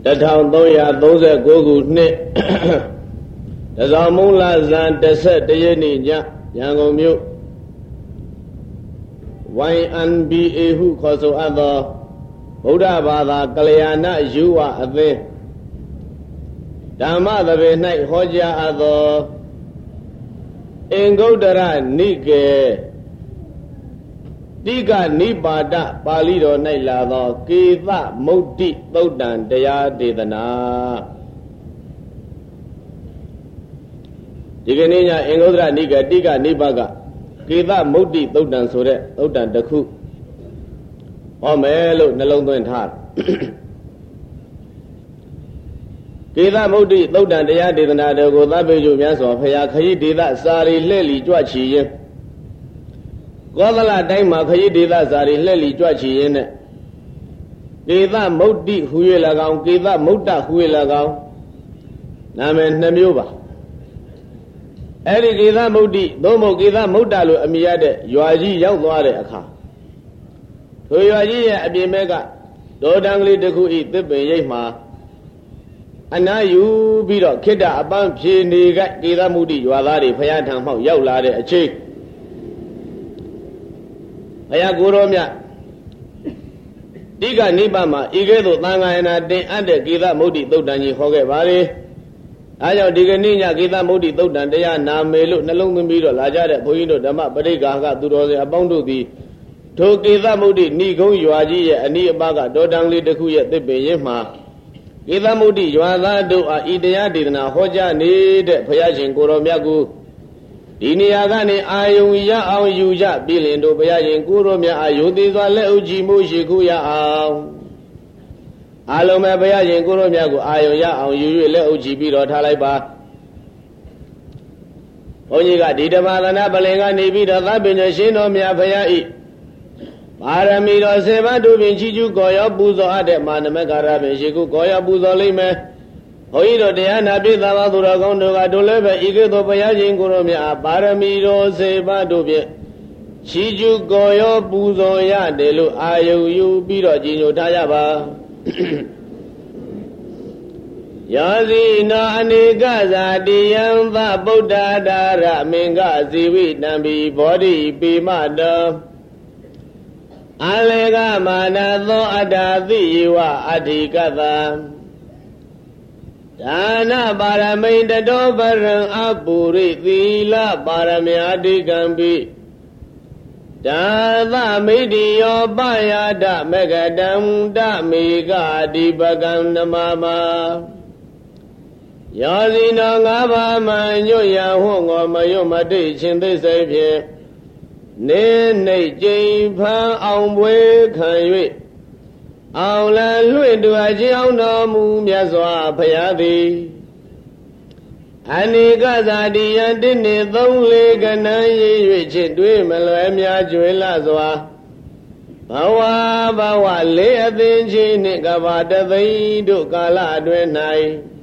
1339ခုနှစ်တဇောင်းမုံလဇန်11ရက်နေ့ညရန်ကုန်မြို့ YNBA ဟုခေါ်ဆိုအပ်သောဗုဒ္ဓဘာသာကလျာဏယူဝအသင်းဓမ္မသဘင်၌ဟောကြားအပ်သောအင်္ဂုတ္တရနိကေတိကနိပါဒပါဠိတော်၌လာသောကေသမုဒ္ဒိသုတ်တံတရားဒေသနာဒီကနေ့ညအင်္ဂုတ္တရနိကေတိကနိပါဒကေသမုဒ္ဒိသုတ်တံဆိုတဲ့သုတ်တံတစ်ခုဟောမယ်လို့နှလုံးသွင်းထားကေသမုဒ္ဒိသုတ်တံတရားဒေသနာတော်ကိုသဗ္ဗေကျုမြတ်စွာဘုရားခရီးဒေသစာရီလှည့်လီကြွချီရင်ကောသလတိုင်းမှာခရီးဒေသစာရီလှည့်လီကြွချီရင်နဲ့ကေသမုဒ္ဒိဟူ၍၎င်းကေသမုဒ္ဒဟူ၍၎င်းနာမည်နှစ်မျိုးပါအဲ့ဒီကေသမုဒ္ဒိသို့မဟုတ်ကေသမုဒ္ဒလို့အမည်ရတဲ့ရွာကြီးရောက်သွားတဲ့အခါထိုရွာကြီးရဲ့အပြင်ဘက်ကဒေါတံကလေးတစ်ခုဤသစ်ပင်ရိပ်မှာအနားယူပြီးတော့ခိတ္တအပန်းဖြေနေကကေသမုဒ္ဒိရွာသားတွေဖရာထံမှောက်ရောက်လာတဲ့အချိန်ဘုရားကိုရောမြတ်တိကနိဗ္ဗာန်မှာဤကဲ့သို့သံဃာယနာတင်အပ်တဲ့ကေသမုဒ္ဒိသုတ်တံကြီးဟောခဲ့ပါလေအဲကြောင့်ဒီကနေ့ညကေသမုဒ္ဒိသုတ်တံတရားနာမယ်လို့နှလုံးသွင်းပြီးတော့လာကြတဲ့ဘုန်းကြီးတို့ဓမ္မပရိက္ခာကသူတော်စင်အပေါင်းတို့သည်ထိုကေသမုဒ္ဒိဏိကုံးရွာကြီးရဲ့အနီးအပါးကဒေါတံလေးတစ်ခုရဲ့သစ်ပင်ရင်းမှာကေသမုဒ္ဒိရွာသားတို့အားဤတရားဒေသနာဟောကြားနေတဲ့ဘုရားရှင်ကိုရောမြတ်ကိုဒီနေရာကနေအာယုံရအောင်ယူကြပြည်လင်တို့ဘုရားရှင်ကိုရောမြတ်အာယုသေးစွာလက်ဥကြည်မှုရှိခုရအောင်အလုံးမဲ့ဘုရားရှင်ကိုရောမြတ်ကိုအာယုံရအောင်ယူ၍လက်ဥကြည်ပြီးတော့ထားလိုက်ပါဘုန်းကြီးကဒီဓမ္မသနာပလင်ကနေပြီးတော့သဗ္ဗညရှင်တော်မြတ်ဘုရားဤပါရမီတော်စေဘတို့ဖြင့်ချီးကျူးကော်ရောပူဇော်အပ်တဲ့မာနမကာရဖြင့်ရှိခုကော်ရောပူဇော်လိမ့်မယ်ဘုန်းကြီးတို့တရားနာပိသဘာသူတော်ကောင်းတို့ကတို့လည်းပဲဤကဲ့သို့ဘုရားရှင်ကိုရောမြတ်အားပါရမီတော်စေဘတို့ဖြင့်ချီးကျူးကော်ရောပူဇော်ရတယ်လို့အာယုယူပြီးတော့ကြီးညိုထားရပါယောဇိနောအနေကဇာတိယံသဗုဒ္ဓဒါရမင်္ဂဇီဝိတံဘိဘောဓိပိမတောအလေကမာနသောအတ္တသိယဝအဋ္ဌိကတံဒါနပါရမိန်တတောပရံအပုရိသီလပါရမေအတိကံပိဒါသမိတိယောပယဒမဂတံဓမေကအဓိပကံနမမယောဇိနောငါးပါးမှညွတ်ရဟောငောမယွတ်မတိချင်းသိစိတ်ဖြင့်နေနှိတ်ကျိန်ဖန်အောင်ပွဲခံ၍အောင်လလွင့်တူအချင်းအောင်တော်မူမြတ်စွာဘုရားသည်အနိကဇာတိယတိနေသုံးလေးကနန်းရည်၍ချစ်တွေ့မလွယ်များကျွေလာစွာဘဝလေးအသိချင်းနှင့်ကဘာတသိန်းတို့ကာလအတွင်း၌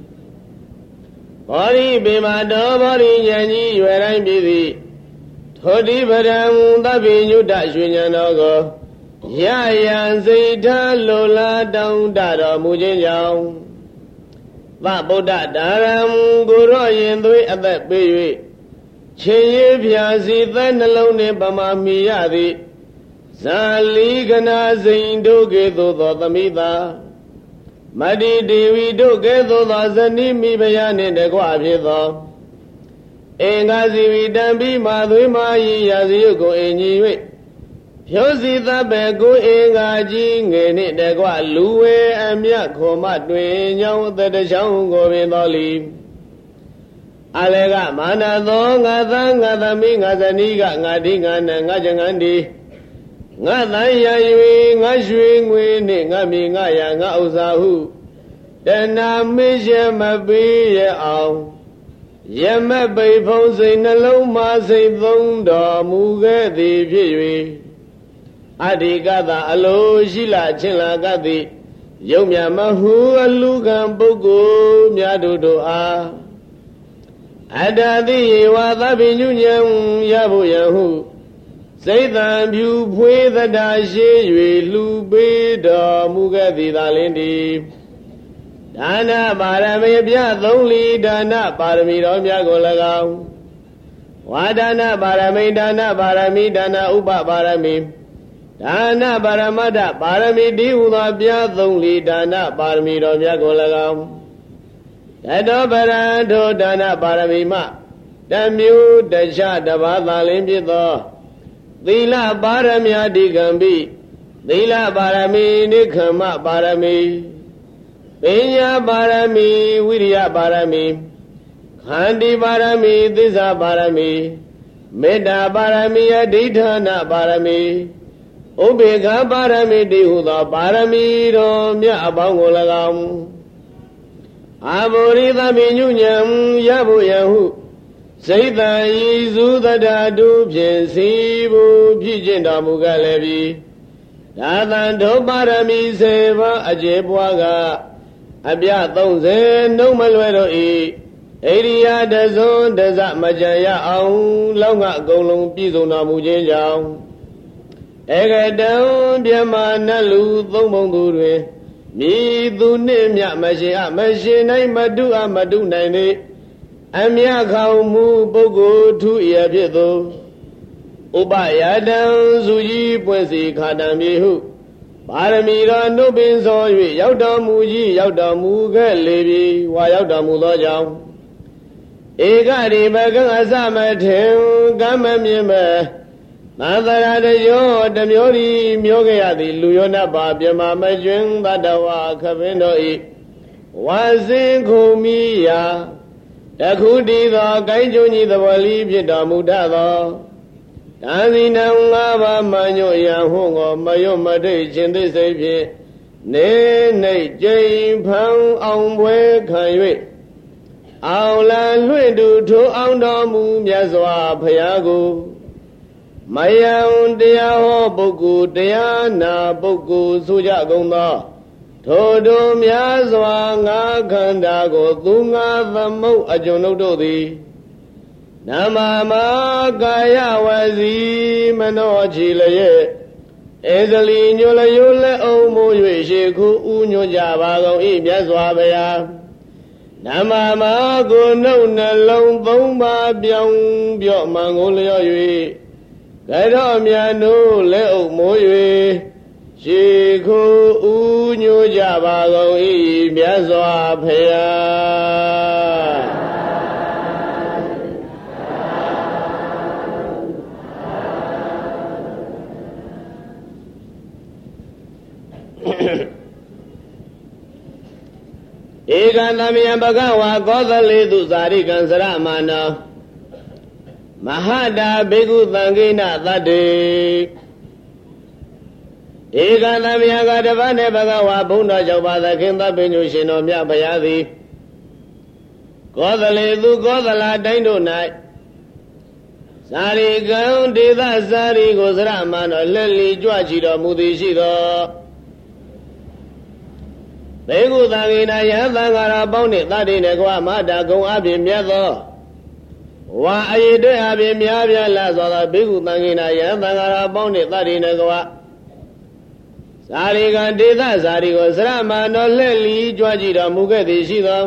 ဘောရိပေမတော်ဘောရိဉာဏ်ကြီးရွယ်တိုင်းပြည်သည်ထိုတိပရံသဗ္ဗညုတရွှေဉာဏ်တော်ကိုရယံစိတ်ထားလိုလားတောင်းတတော်မူခြင်းကြောင့်သဗုဒ္ဓဒါရံကိုရောရင်သွေးအသက်ပေး၍ချင်းရည်ဖြာစီသက်နှလုံးနှင့်ပမာမီရသည်ဇာလီကနာစိန်တို့ကဲ့သို့သောသမိသာမတ္တိဒေဝီတို့ကဲ့သို့သောဇနိမိဖုရားနှင့်တကွဖြစ်သောအင်္ဂါစီဝီတံပိမာသွေးမာယီရာဇယုကိုအင်ကြီး၍ဖြိုးစီသဗ္ဗေကိုအင်္ဂါကြီးငယ်နှင့်တကွလူဝဲအမြတ်ခေါ်မတွင်ညောင်းတတချောင်းကိုပင်တော်လီအလေကမာနသောငါသားငါသမီးငါဇနီးကငါဒီငါနံငါကြငန်းဒီငါတန်ရ၍ငါရွှေငွေနှင့်ငါမြေငါရငါဥစ္စာဟုတဏမေရှမပေးရအောင်ယမပိဖုံးစိတ်နှလုံးမှာစိတ်သုံးတော်မူခဲ့သည်ဖြစ်၍အဓိကသာအလိုရှိလာချင်းလာကသည်ယုံမြမဟုအလူကံပုဂ္ဂိုလ်များတို့အားအတ္တတိယေဝသဗ္ဗညုညံရဖို့ယဟုစိတ်တံဖြူဖွေးသတ္တရှိ၍လှူပေးတော်မူခဲ့သည်သာလင်တည်းဒါနပါရမီပြသုံးလီဒါနပါရမီတော်များကို၎င်းဝါဒါနပါရမီဒါနပါရမီဒါနဥပပါရမီဒါနပါရမတ္ထပါရမီဒီဟုသောပြသုံးလီဒါနပါရမီတော်များကို၎င်းတတောပရံထိုဒါနပါရမီမှတမျိုးတခြားတစ်ပါးသာလင်းဖြစ်သောသီလပါရမီအဓိကံပိသီလပါရမီနိခမပါရမီပညာပါရမီဝိရိယပါရမီခန္တီပါရမီသစ္စာပါရမီမေတ္တာပါရမီအဋ္ဌာဏပါရမီဥပေက္ခပါရမီတိဟုသောပါရမီတော်မြတ်အပေါင်းကို၎င်းအာဘောရိသမိညုညံရဖို့ယဟုစိတ်တန်ဤစုသတ္တတုဖြင့်စီဘူးဖြစ်ကျင့်တော်မူကြလည်းပြီဒါသံဒုပါရမီစေပါအကျေပွားကအပြ30နှုတ်မလွယ်တော့ဤဣရိယာတဇွန်တဇမကြံရအောင်လောက်ငါအကုန်လုံးပြည့်စုံတော်မူခြင်းကြောင့်ဧကတံပြမနတ်လူသုံးပုံသူတွင်မိသူနှင့်မြမရှိနိုင်မတုမတုနိုင်လေအမြခေါမူပုဂ္ဂိုလ်ထုရဖြစ်သော ဥပယတံစုကြီးပွင့်စီခါတံမြေဟုပါရမီတော်နှုတ်ပင်စော၍ရောက်တော်မူကြီးရောက်တော်မူခဲ့လေပြီဝါရောက်တော်မူသောကြောင့်ဧကရိပကံအစမထေကမ္မမြင်မဲ့သံသရာတယောတမျိုးဒီမျိုးကြရသည်လူယောနတ်ပါပြမမကျွင်းတတဝခပင်တော်ဤဝါစင်ခုမိယာတခုတည်သောကိုင်းကျုံကြီးသဘောလီဖြစ်တော်မူတတ်သောဒါဇိနံငါးပါးမညွတ်ရန်ဟုကိုမယွတ်မထိတ်ခြင်းသိစိတ်ဖြင့်နေနှိတ်ကျိန်ဖန်အောင်ပွဲခံ၍အောင်လံလွင့်တူထိုးအောင်တော်မူမြတ်စွာဘုရားကိုမယံတရားဟောပုဂ္ဂိုလ်တရားနာပုဂ္ဂိုလ်ဆိုကြကုန်သောထိုတို့များစွာငါခန္ဓာကိုသူငါသမုတ်အကျွန်ုပ်တို့သည်နမမကာယဝစီမနောချီလျက်ဧဇလီညိုလျိုလက်အောင်မိုး၍ရှေခုဥညွတ်ကြပါကုန်၏မြတ်စွာဘုရားနမမကိုနှုတ်နှလုံးသုံးပါးပြောင်းပြော့မှန်ကိုလျော့၍ကရောမြတ်တို့လက်အောင်မိုး၍ရှေခုဥညွတ်ကြပါကုန်၏မြတ်စွာဘုရားဧကံသမယံဘဂဝါကောသလေသူဇာရိကံစရမနောမဟာတာဘေကုသံဃိနသတ္တေဧကံသမယံကတပတ်နဲ့ဘဂဝါဘုန်းတော်ကြောင့်ပါသခင်သဗ္ဗညုရှင်တော်မြတ်ဘုရားသည်ကောသလေသူကောသလတိုင်းတို့၌ဇာရိကံဒေသဇာရိကိုစရမနောလက်လီကြွချီတော်မူသည်ရှိသောဘေကုသံဃိနာယသံဃာရပေါင်းနှင့်တတ္တိနေကွာမတာကုံအပြင်မြတ်သောဝါအယေတွေ့အပြင်များပြားလာသောဘေကုသံဃိနာယသံဃာရပေါင်းနှင့်တတ္တိနေကွာဇာရိကံဒေသဇာရိကိုစရမနောလက်လီကြွကြည်တော်မူခဲ့သည်ရှိသော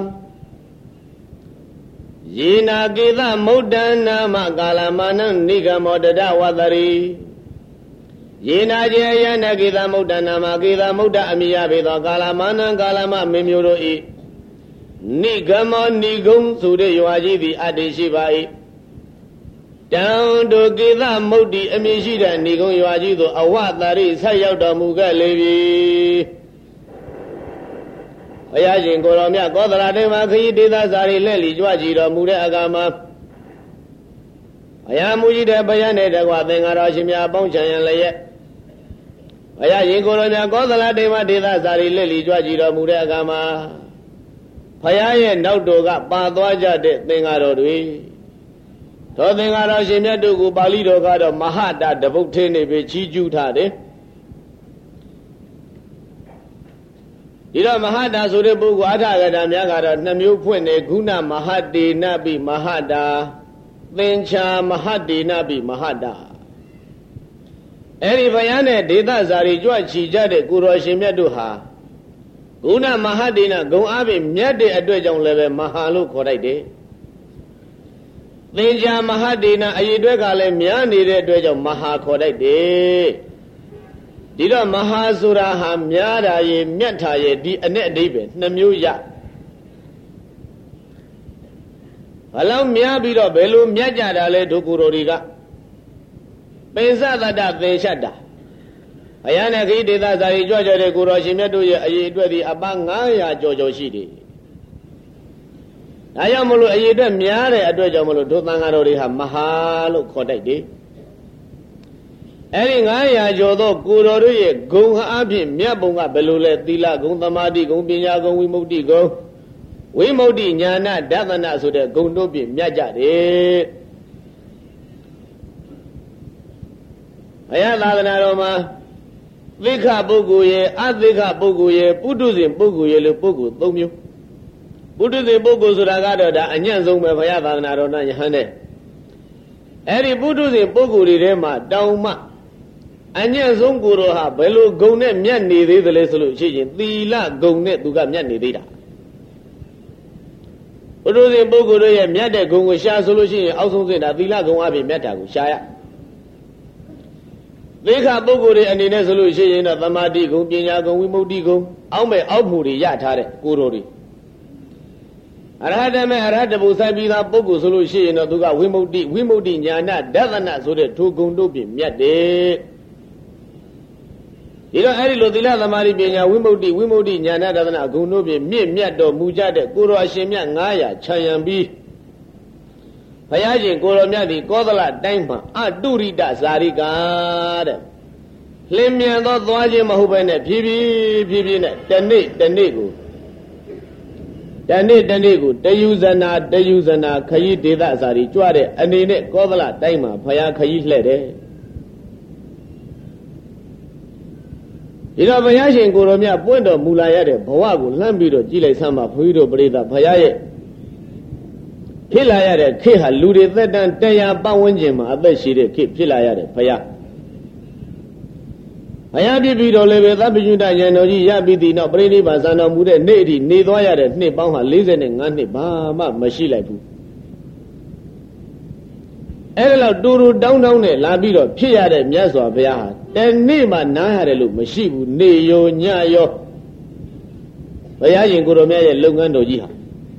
ယေနာကေသမုဒ္ဒနာမကာလမာနနိဂမောတတဝတ္တရိယေနာကျေယနကေသမုဒ္ဒနာမကေသမုဒ္ဒအမိယပေသောကာလမာနကာလမမင်းမျိုးတို့ဤနိဂမောနိဂုံဆိုတဲ့ရွာကြီးသည်အတ္တိရှိပါ၏တံတို့ကေသမုဒ္ဒီအမည်ရှိတဲ့နိဂုံရွာကြီးသို့အဝတရိဆက်ရောက်တော်မူခဲ့လေပြီဘုရားရှင်ကိုယ်တော်မြတ်ကောသလတေမခရီးဒေသဇာရိလက်လီကြွကြည်တော်မူတဲ့အခါမှာဘုရားမူကြီးတဲ့ဘုရားနဲ့တကွာသင်္ဃာတော်ရှင်များပေါင်းချံရန်လျက်ဘုရားရှင်ကိုယ်တော်မြတ်ကောသလတေမဒေသဇာရိလက်လီကြွကြည်တော်မူတဲ့အခါမှာဘုရားရဲ့နောက်တော်ကပါသွားကြတဲ့သင်္ဃာတော်တွေသောသင်္ဃာတော်ရှင်မြတ်တို့ကိုပါဠိတော်ကတော့မဟာတာတပုတ်ထင်းနေပြီချီးကျူးထားတယ်ဒီတော့မဟာတာဆိုတဲ့ပုဂ္ဂိုလ်အထာဂတာများကတော့2မျိုးဖွင့်နေဂုဏမဟာတေနပိမဟာတာသင်္ချာမဟာတေနပိမဟာတာအဲ့ဒီဘုရားနဲ့ဒေသဇာတိကြွချီကြတဲ့ကိုတော်ရှင်မြတ်တို့ဟာဂုဏမဟာဒေနဂုံအားဖြင့်မြတ်တဲ့အတွက်ကြောင့်လည်းပဲမဟာလို့ခေါ်လိုက်တယ်သင်္ချာမဟာဒေနအရေးအတွက်ကလည်းများနေတဲ့အတွက်ကြောင့်မဟာခေါ်လိုက်တယ်ဒီတော့မဟာဆိုတာဟာများတာရေမြတ်တာရေဒီအ내အဓိပ္ပာယ်နှမျိုးရဘလောက်များပြီးတော့ဘယ်လိုမြတ်ကြတာလဲဒုကိုယ်တော်တွေကပိစသတ္တသင်္ချတ်တာဘုရားနဲ့ခိဒေသဇာတိကြွကြတဲ့ကိုယ်တော်ရှင်မြတ်တို့ရဲ့အရေးအတွက်ဒီအပန်း900ကျော်ကျော်ရှိတယ်ဒါကြောင့်မလို့အရေးအတွက်များတဲ့အတွက်ကြောင့်မလို့ဒုသံဃာတော်တွေဟာမဟာလို့ခေါ်တတ်တယ်အဲ့ဒီ900ကျော်သောကိုယ်တော်တို့ရဲ့ဂုဏ်ဟာအဖြစ်မြတ်ပုံကဘယ်လိုလဲသီလဂုဏ်သမာဓိဂုဏ်ပညာဂုဏ်ဝိမု ക്തി ဂုဏ်ဝိမု ക്തി ဉာဏဒသနဆိုတဲ့ဂုဏ်တို့ဖြင့်မြတ်ကြတယ်ဘုရားသာသနာတော်မှာသိက္ခာပုဂ္ဂိုလ်ရဲ့အသိက္ခာပုဂ္ဂိုလ်ရဲ့ပုထုဇဉ်ပုဂ္ဂိုလ်ရဲ့လို့ပုဂ္ဂိုလ်၃မျိုးပုထုဇဉ်ပုဂ္ဂိုလ်ဆိုတာကတော့ဒါအညံ့ဆုံးပဲဘုရားသာသနာတော်နဲ့ယဟန်တဲ့အဲ့ဒီပုထုဇဉ်ပုဂ္ဂိုလ်တွေထဲမှာတောင်မှအညံ့ဆုံးကိုယ်တော်ဟာဘယ်လိုဂုဏ်နဲ့မြတ်နေသေးသလဲဆိုလို့ရှိရင်သီလဂုဏ်နဲ့သူကမြတ်နေသေးတာပုထုဇဉ်ပုဂ္ဂိုလ်တို့ရဲ့မြတ်တဲ့ဂုဏ်ကိုရှာဆိုလို့ရှိရင်အောက်ဆုံးစဉ်ဒါသီလဂုဏ်အပြင်မြတ်တာကိုရှာရသိက္ခာပုဂ္ဂိုလ်တွေအနေနဲ့ဆိုလို့ရှိရင်တော့သမာဓိဂုဏ်ပညာဂုဏ်ဝိမု ക്തി ဂုဏ်အောက်မဲ့အောက်ဖို့တွေရထားတဲ့ကိုယ်တော်တွေအရဟတမေအရဟတဘုဆိုင်ပြီးသားပုဂ္ဂိုလ်ဆိုလို့ရှိရင်တော့သူကဝိမု ക്തി ဉာဏဒသနဆိုတဲ့ထိုဂုဏ်တို့ဖြင့်မြတ်တယ်ဒီတော့အဲ့ဒီလိုသီလသမာဓိပညာဝိမု ക്തി ဉာဏဒသနဂုဏ်တို့ဖြင့်မြတ်တော်မူကြတဲ့ကိုယ်တော်အရှင်မြတ်900ခြံရံပြီးဘုရားရှင်ကိုယ်တော်မြတ်ဒီကောသလတိုင်းမှာအတုရိတဇာရိကာတဲ့လင်းမြန်သောသွားခြင်းမဟုတ်ဘဲနဲ့ဖြည်းဖြည်းနဲ့တနေ့ကိုတယူဇနာခရီးဒေသဇာတိကြွတဲ့အနေနဲ့ကောသလတိုင်းမှာဘုရားခရီးလှည့်တယ်ဒီတော့ဘုရားရှင်ကိုယ်တော်မြတ်ပွင့်တော်မူလာရတဲ့ဘဝကိုလှမ်းပြီးတော့ကြည့်လိုက်စမ်းပါဘုရားတို့ပရိသတ်ဘုရားရဲ့ဖြစ်လာရတဲ့ခေတ်ဟာလူတွေသက်တမ်း100ပတ်ဝန်းကျင်မှာအသက်ရှိတဲ့ခေတ်ဖြစ်လာရတဲ့ဘုရားဖြစ်ပြီးတော့လည်းပဲသဗ္ဗညုတဉာဏ်တော်ကြီးရပြီးသည်နောက်ပြိဋိဘာဇာတော်မူတဲ့နေ့အထိနေသွားရတဲ့နှစ်ပေါင်းဟာ45နှစ်ဘာမှမရှိလိုက်ဘူးအဲ့ဒါလောက်တူတောင်းနဲ့လာပြီးတော့ဖြစ်ရတဲ့မြတ်စွာဘုရားဟာတနေ့မှနားရတယ်လို့မရှိဘူးနေရောညရောဘုရားရှင်ကိုယ်တော်မြတ်ရဲ့လုပ်ငန်းတော်ကြီးဟာ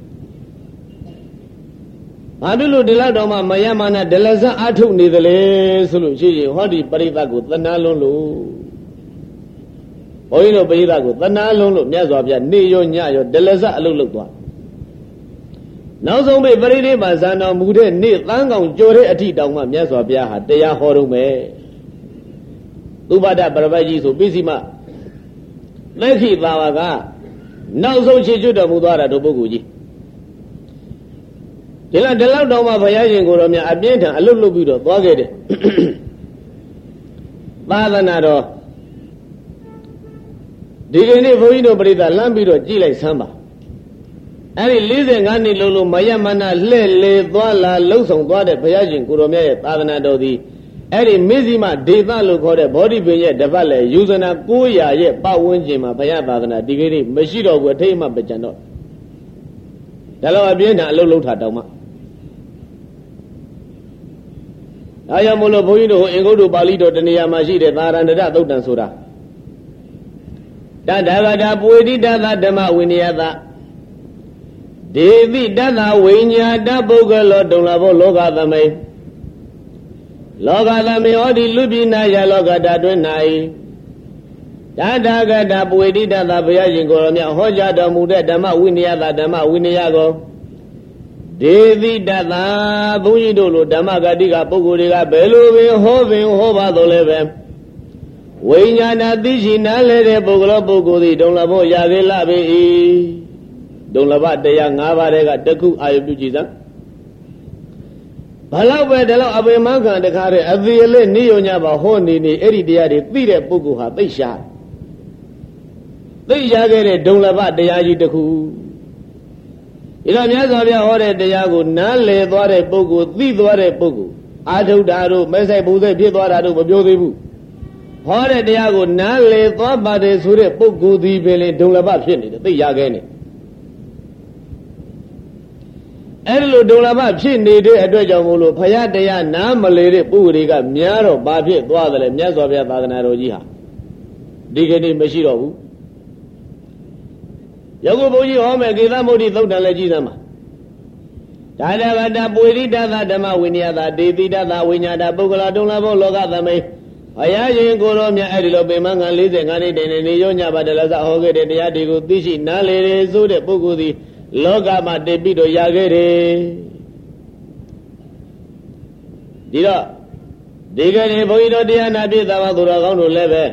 ဘာဖြစ်လို့ဒီလောက်တော့မှမယမနာဒလဇတ်အထုတ်နေသလဲဆိုလို့ရှိရင်ဟောဒီပရိသတ်ကိုသနာလွန်းလို့ဘုန်းကြီးတို့ပရိသတ်ကိုသနာလွန်းလို့မြတ်စွာဘုရားနေရောညရောဒလဇတ်အလုပ်လုပ်သွားနောက်ဆုံးပိပရိနိဗ္ဗာန်ဇာတော်မူတဲ့နေ့သန်းကောင်ကျော်တဲ့အထိတောင်မှမြတ်စွာဘုရားဟာတရားဟောတော့မယ်သုဘဒပရပတ်ကြီးဆိုပိစီမလက်ခိသာဝကနောက်ဆုံးခြေကျွတ်တော်မူသွားတာတို့ပုဂ္ဂိုလ်ကြီးဒီလောက်တောင်မှဘုရားရှင်ကိုယ်တော်မြတ်အပြင်းထန်အလုတ်လုတ်ပြီးတော့သွားခဲ့တယ်သာသနာတော်ဒီကနေ့ဘုန်းကြီးတို့ပြိဿလမ်းပြီးတော့ကြည့်လိုက်စမ်းပါအဲ့ဒီ45နှစ်လုံးမယမနာလှဲ့လေသွားလာလှုပ်ဆောင်သွားတဲ့ဘုရားရှင်ကိုယ်တော်မြတ်ရဲ့သာသနာတော်သည်အဲ့ဒီမေဇိမဒေသလို့ခေါ်တဲ့ဘောဓိပင်ရဲ့တပတ်လေယူဇနာ900ရဲ့ပတ်ဝန်းကျင်မှာဘုရားသာသနာဒီကနေ့မရှိတော့ဘူးအထိတ်မှပကြံတော့ဒါတော့အပြင်းထန်အလုတ်လုတ်တာတောင်မှဒါကြောင့်မို့လို့ဘုန်းကြီးတို့အင်္ဂုတ္တပါဠိတော်တနေရာမှာရှိတဲ့သာရဏတသုတ်တံဆိုတာတတဂတာပွေတိတသဓမ္မဝိနယသဒေတိတသဝိညာတပုဂ္ဂလောဒုံလဘောလောကသမိန်ဟောဒီလူပြည်နာယလောကဓာတွင်၌တတဂတာပွေတိတသဘုရားရှင်ကိုယ်တော်မြတ်ဟောကြားတော်မူတဲ့ဓမ္မဝိနယသဓမ္မဝိနယကိုဒေတိတသဘုန်းကြီးတို့လိုဓမ္မဂတိကပုဂ္ဂိုလ်တွေကဘယ်လိုပင်ဟောပါတော့လဲပဲဝိညာဏသိရှိနားလဲတဲ့ပုဂ္ဂိုလ်သည်ဒုံလဘောရသေးလားပဲဒုံလဘတရား5ပါးတဲ့ကတခုအာယုပြုကြည်စမ်းဘာလို့ပဲဒါလောက်အပေမခံတခါတဲ့အသေးအလေးနေရညပါဟောနေအဲ့ဒီတရားတွေသိတဲ့ပုဂ္ဂိုလ်ဟာသိရှာခဲ့တဲ့ဒုံလဘတရားကြီးတခုဒီတော့မြတ်စွာဘုရားဟောတဲ့တရားကိုနားလည်သွားတဲ့ပုဂ္ဂိုလ်သိသွားတဲ့ပုဂ္ဂိုလ်အာထုတာတို့မဲဆိုင်ပူစိတ်ဖြစ်သွားတာတို့မပြောသေးဘူးဟောတဲ့တရားကိုနားလေသွားပါတယ်ဆိုတဲ့ပုဂ္ဂိုလ်ဒီပင်လေဒုံလဘဖြစ်နေတယ်သိရခဲနေအဲ့လိုဒုံလဘဖြစ်နေတဲ့အတွက်ကြောင့်မို့လို့ဘုရားတရားနားမလေတဲ့ပုဂ္ဂိုလ်တွေကများတော့ဘာဖြစ်သွားတယ်လဲမြတ်စွာဘုရားသာသနာတော်ကြီးဟာဒီကနေ့မရှိတော့ဘူးယခုဘုန်းကြီးဟောမယ်ကေသမုဒ္ဒိသုတ်တံလည်းကြည်စမ်းပါဒါဒဝတ္တပွေရိတသဓမ္မဝိနည်းသာဒေတိတသဝိညာတပုဂ္ဂလဒုံလဘောလောကသမိတ်ဘုရားရှင်ကိုယ်တော်မြတ်အဲ့ဒီလိုပင်မငံ45နှစ်တည်းနေရောညပါတလဆဟောခဲ့တဲ့တရားတွေကိုသိရှိနားလေတယ်ဆိုတဲ့ပုဂ္ဂိုလ်သည်လောကမှာတည်ပြီးတော့ရခဲ့တယ်ဒီတော့ဒီကနေ့ဘုန်းကြီးတို့တရားနာပြည့်သမသူတော်ကောင်းတို့လည်းပဲ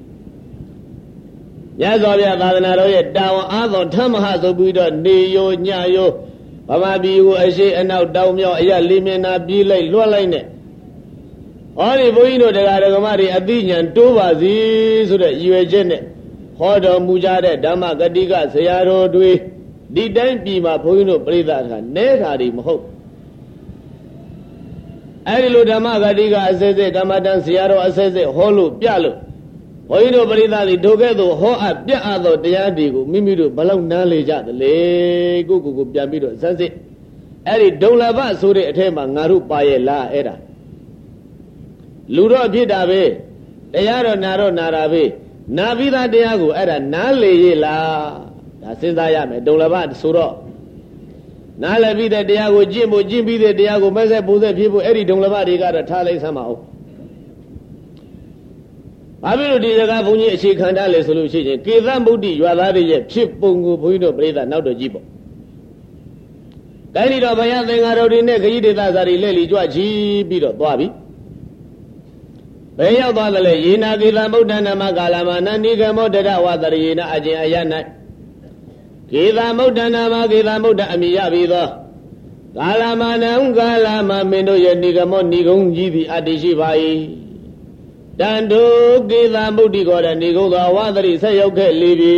မြတ်စွာဘုရားသာသနာတော်ရဲ့တာဝန်အားသောထမဟဆိုပြီးတော့နေရောညရောဗမာပြည်ကိုအရှိအနောက်တောင်မြောက်အရလေးမျက်နှာပြေးလိုက်လွှတ်လိုက်နဲ့ဟောဒီဘုန်းကြီးတို့တရားဓမ္မတွေအသိဉာဏ်တိုးပါစေဆိုတဲ့ရည်ရွယ်ချက်နဲ့ဟောတော်မူကြတဲ့ဓမ္မဂတိကဆရာတော်တွေဒီတိုင်းပြည်မှာဘုန်းကြီးတို့ပြိဿကနဲတာတွေမဟုတ်အဲဒီလိုဓမ္မဂတိကအစစ်စစ်ဓမ္မတန်ဆရာတော်အစစ်စစ်ဟောလို့ပြလို့ဘုန်းကြီးတို့ပြိဿတွေဒုကဲ့သို့ဟောအပ်ပြအပ်သောတရားတွေကိုမိမိတို့ဘလောက်နားလေကြသလဲကိုပြန်ပြီးတော့ဇက်စစ်အဲ့ဒီဒုံလဘဆိုတဲ့အထက်မှာငါတို့ပါရဲ့လားအဲ့ဒါလူတော့ဖြစ်တာပဲတရားတော့နာတာပဲနာပြီးသားတရားကိုအဲ့ဒါနားလေရဲ့လားဒါစဉ်းစားရမယ်ဒုံလဘဆိုတော့နားလည်ပြီးတဲ့တရားကိုကျင့်ပြီးတဲ့တရားကိုမဲ့ဆက်ပူဆက်ဖြစ်ဖို့အဲ့ဒီဒုံလဘတွေကတော့ထားလိုက်စမ်းပါဦးဘာဖြစ်လို့ဒီစကားဘုန်းကြီးအခြေခံထားလဲဆိုလို့ရှိရင်ကေသမုဒ္ဒိရွာသားတွေရဲ့ဖြစ်ပုံကိုဘုန်းကြီးတို့ပြိဿနောက်တော့ကြည့်ပေါ့တိုင်းတော်ဘုရားသင်္ဃာတော်တွေနဲ့ခရီးဒေသစာတွေလက်လီကြွချီပြီးတော့သွားပြီဘယ်ရောက်သွားသလဲယေနာကေသမုဒ္ဒနာမကာလမနဏိကမောတရဝတရေနအကျင်အယ၌ကေသမုဒ္ဒနာမကေသမုဒ္ဒအမိရပြီသောကာလမနံကာလမမင်းတို့ရဲ့ဏိကမောဏိကုံကြီးသည်အတ္တိရှိပါ၏တန်တုကေသမုဒ္ဒိကောရဏိကုံသောဝတရိဆက်ရောက်ခဲ့လေပြီ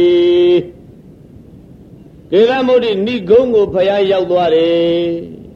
ကေသမုဒ္ဒိဏိကုံကိုဖျားရောက်သွားတယ်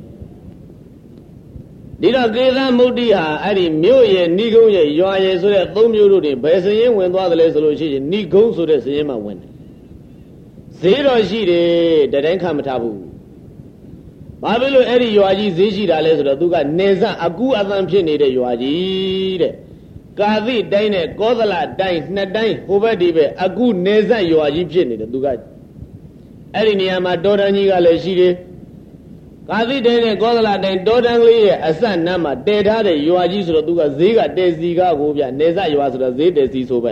ဒီတော့ကေသမုဒ္ဒိဟာအဲ့ဒီမြို့ရဲ့ဏိကုံရဲ့ရွာရဲ့ဆိုတဲ့သုံးမျိုးတို့တွင်ဘယ်စရင်ဝင်သွားတယ်လဲဆိုလို့ရှိရင်ဏိကုံဆိုတဲ့စရင်မှဝင်တယ်ဈေးတော်ရှိတယ်တတိုင်းခံမထားဘူးဘာဖြစ်လို့အဲ့ဒီရွာကြီးဈေးရှိတာလဲဆိုတော့သူကနေဇအကူအသံဖြစ်နေတဲ့ရွာကြီးတဲ့ကာသီတိုင်းနဲ့ကောသလတိုင်းနှစ်တိုင်းဟိုဘက်ဒီဘက်အကူနေဇရွာကြီးဖြစ်နေတယ်သူကအဲ့ဒီနေရာမှာတောတန်းကြီးကလည်းရှိတယ်ကာသီတိုင်းနဲ့ကောသလတိုင်းတောတန်းကလေးရဲ့အစနားမှာတည်ထားတဲ့ရွာကြီးဆိုတော့သူကဈေးကတဲစီကားကိုဗျနေဇရွာဆိုတော့ဈေးတဲစီဆိုပဲ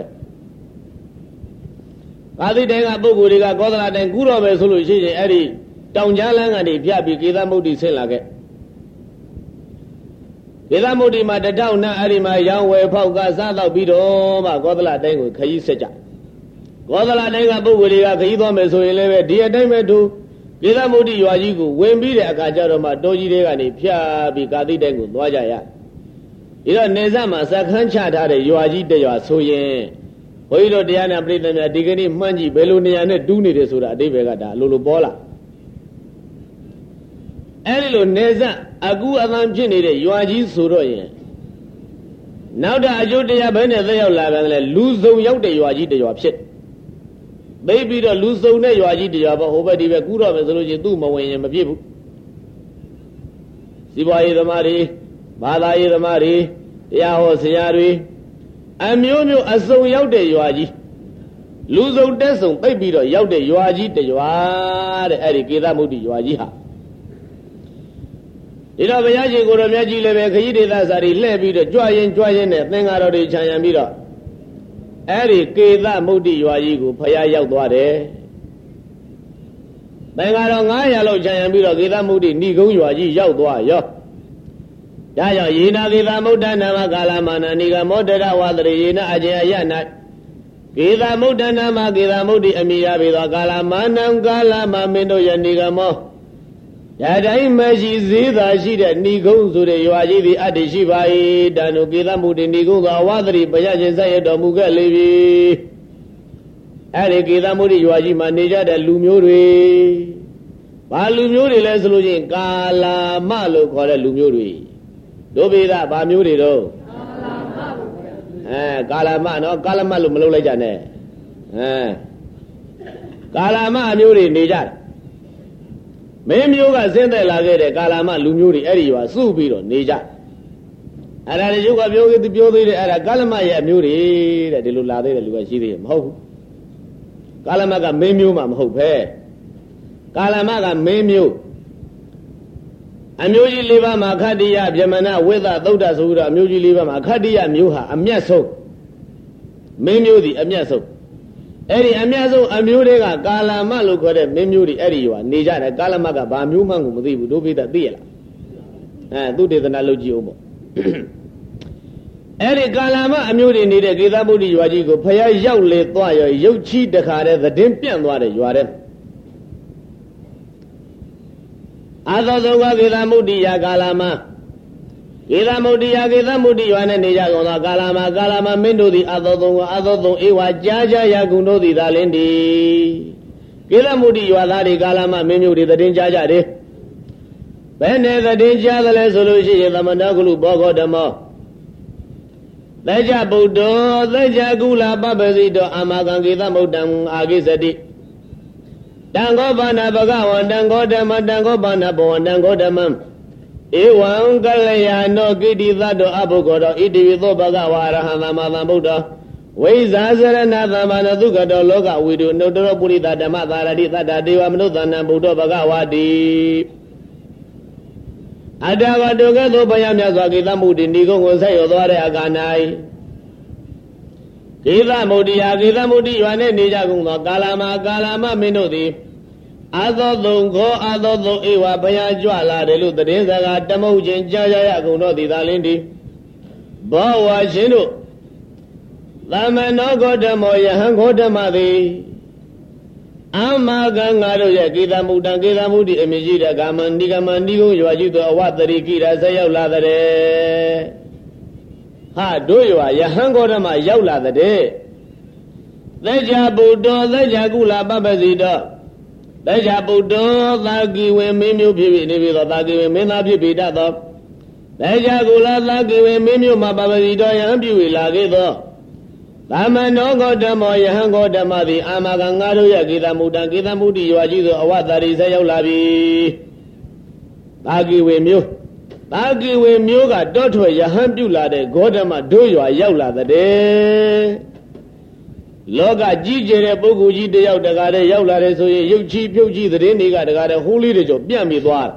ကာသီတိုင်းကပုဂ္ဂိုလ်တွေကကောသလတိုင်းကူးတော့ပဲဆိုလို့ရှိရင်အဲ့ဒီတောင်ကြားလမ်းကနေပြပြီးကေသမုဒ္ဒိဆင်းလာခဲ့ကေသမုဒ္ဒိမှာတထောင်နဲ့အဲ့ဒီမှာရောင်းဝယ်ဖောက်ကစားတော့ပြီးတော့မှကောသလတိုင်းကိုခရီးဆက်ကြကောသလတိုင်းကပုဂ္ဂိုလ်တွေကခရီးသွားမယ်ဆိုရင်လည်းပဲဒီအတိုင်းပဲသူကေသမုဒ္ဒိရွာကြီးကိုဝင်ပြီးတဲ့အခါကျတော့မှတောကြီးတွေကနေဖြတ်ပြီးကာသီတိုင်းကိုသွားကြရဒီတော့နေဇမှာစခန်းချထားတဲ့ရွာကြီးတရွာဆိုရင်ဘုန်းကြီးတို့တရားနာပရိသတ်များဒီကနေ့မှန်းကြည့်ဘယ်လိုနေရာနဲ့တူးနေတယ်ဆိုတာအတိပ္ပယ်ကဒါလိုပေါ်လာအဲ့ဒီလိုနေဇအကူအသံဖြစ်နေတဲ့ရွာကြီးဆိုတော့ရင်နောက်တာအကျိုးတရားဘယ်နဲ့သက်ရောက်လာပြန်လဲလူစုံရောက်တဲ့ရွာကြီးတရွာဖြစ်သိပြီးတော့လူစုံတဲ့ရွာကြီးတရွာပေါ့ဟိုဘက်ဒီဘက်ကူးတော့မယ်ဆိုလို့ချင်းသူ့မဝင်ရင်မဖြစ်ဘူးစီးပွားရေးသမားတွေဘာသာရေးသမားတွေတရားဟောဆရာတွေအမျိုးမျိုးအစုံရောက်တဲ့ရွာကြီးလူစုံတက်စုံသိပြီးတော့ရောက်တဲ့ရွာကြီးတရွာတဲ့အဲ့ဒီကေသမုဒ္ဒိရွာကြီးဟာဒီတော့ဘုရားရှင်ကိုယ်တော်မြတ်ကြီးလည်းပဲခရီးဒေသစာတွေလှည့်ပြီးတော့ကြွရင်နဲ့သင်္ဃာတော်တွေခြံရံပြီးတော့အဲ့ဒီကေသမုဒ္ဒိရွာကြီးကိုဖျားရောက်သွားတယ်သင်္ဃာတော်900လောက်ခြံရံပြီးတော့ကေသမုဒ္ဒိဏိကုံရွာကြီးရောက်သွားရောဒါကြောင့်ယေနာကေသမုဒ္ဒနာမကာလမာနဏိကမောတရဝတရေယေနာအကျင်အယနာကေသမုဒ္ဒနာမကေသမုဒ္ဒိအမိယပေသောကာလမာနံကာလမမင်းတို့ယဏိကမောဒါတိုင်းမရှိသေးသာရှိတဲ့ဏိကုံဆိုတဲ့ရွာကြီးသည်အတ္တိရှိပါ၏တန်ုကေသမုဒ္ဒိဏိကုံသောဝသရိဘုရားရှင်ဆက်ရတော်မူခဲ့လေပြီအဲ့ဒီကေသမုဒ္ဒိရွာကြီးမှာနေကြတဲ့လူမျိုးတွေဘာလူမျိုးတွေလဲဆိုလို့ချင်းကာလာမလို့ခေါ်တဲ့လူမျိုးတွေတို့ဗေဒဘာမျိုးတွေတော့ကာလမနော်ကာလမလို့မလုပ်လိုက်ကြနဲ့ကာလမအမျိုးတွေနေကြတယ်မင်းမျိုးကဆင်းသက်လာခဲ့တဲ့ကာလမလူမျိုးတွေအဲ့ဒီရွာစုပြီးတော့နေကြအဲ့ဒါတွေရုပ်ကပြောသေးတယ်အဲ့ဒါကာလမရဲ့အမျိုးတွေတဲ့ဒီလိုလာသေးတယ်လူကရှိသေးတယ်မဟုတ်ဘူးကာလမကမင်းမျိုးမှမဟုတ်ပဲကာလမကမင်းမျိုးအမျိုးကြီး၄ပါးမှာခတ္တိယဗျမနဝိသသုဒ္ဓဆိုပြီးတော့အမျိုးကြီး၄ပါးမှာခတ္တိယမျိုးဟာအမျက်ဆုံးမင်းမျိုးသည်အမျက်ဆုံးအဲ့ဒီအမျက်ဆုံးအမျိုးတွေကကာလမလို့ခေါ်တဲ့မင်းမျိုးတွေအဲ့ဒီရွာနေကြတယ်ကာလမကဘာမျိုးမှကိုမသိဘူးဒုပိသသိရလားသူဒေသနာလုပ်ကြည့်အောင်ပေါ့အဲ့ဒီကာလမအမျိုးတွေနေတဲ့ကေသမုဒ္ဒိရွာကြီးကိုဖယားရောက်လေသွားရောရုပ်ချီတခါတည်းသတင်းပြန့်သွားတဲ့ရွာတဲ့အာသောသောကကေသမုဒ္ဒိယကာလမကေသမုဒ္ဒိယရွာနဲ့နေကြကုန်သောကာလမမင်းတို့သည်အာသောသုံးဧဝကြာရကုန်တို့သည်သာလင်းဒီကေသမုဒ္ဒိရွာသားတွေကာလမမင်းမျိုးတွေသတင်းကြားကြတယ်ဘယ်နဲ့သတင်းကြားသလဲဆိုလို့ရှိရင်သမဏကုလူဘောဂောဓမ္မောသကြဗုဒ္ဓောသကြကုလပပစီတောအာမကံကေသမုဒ္ဒံအာဂိစတိတံဃောဘာနာဘဂဝံတံဃောဓမ္မတံဃောဘာနာဘဝံတံဃောဓမ္မံဧဝံကလျာနောကိတိသတ္တောအဘုဂောတောဣတိဝိသောဘဂဝါရဟံသမ္မာသမ္ဗုဒ္ဓောဝိဇာစရဏသမ္မာနသုခတောလောကဝိတုနုတ္တရောပုရိသဓမ္မသာရတိသတ္တဒေဝမနုဿနံဗုဒ္ဓဘဂဝါတိအတ္တဝတ္တုကဲ့သို့ဘယမြတ်စွာကေသမုဒ္ဒိဏီကုံကိုဆက်ရောက်သွားတဲ့အခါ၌ကေသမုဒ္ဒိရွာနဲ့နေကြကုန်သောကာလမမင်းတို့သည်အာသောသုံးခောအာသောသုံးဧဝဘယကြွလာတယ်လို့သတင်းစကားတမုတ်ချင်းကြားရကုန်တော့သည်သာလင်းဒီဘောဝါရှင်တို့သမနောဂေါတမောယဟံဂေါတမသည်အာမကံငါတို့ရဲ့ကေသမုဒ္ဒိအမြင့်ကြီးတဲ့ကာမန္တိကုရွာကြီးသောအဝတရိကိရာဆက်ရောက်လာတဲ့ဟာတို့ရွာယဟံဂေါတမရောက်လာတဲ့သကြဗုဒ္ဓောသကြကုလပပစီတောသကြဗုဒ္ဓောသာကိဝေမင်းမျိုးဖြစ်နေပြီသောသာကိဝေမင်းသားဖြစ်ပြီတတ်သောသကြကုလသာကိဝေမင်းမျိုးမှာပပစီတောယဟံပြုလာခဲ့သောသမနောဂေါတမောယဟံဂေါတမသည်အာမကငါတို့ရဲ့ကေသမုဒ္ဒိရွာကြီးသောအဝတ္တရိဆက်ရောက်လာပြီသာကိဝေမျိုးကတောထွက်ယဟံပြုလာတဲ့ဂေါတမတို့ရွာရောက်လာတဲ့လောကကြီးကျယ်တဲ့ပုဂ္ဂိုလ်ကြီးတယောက်တကားတည်းရောက်လာတယ်ဆိုရင်ရုပ်ချီပြုတ်ချီသတင်းတွေကတကားတည်းဟိုးလေးတွေကြောပြန့်ပြီးသွား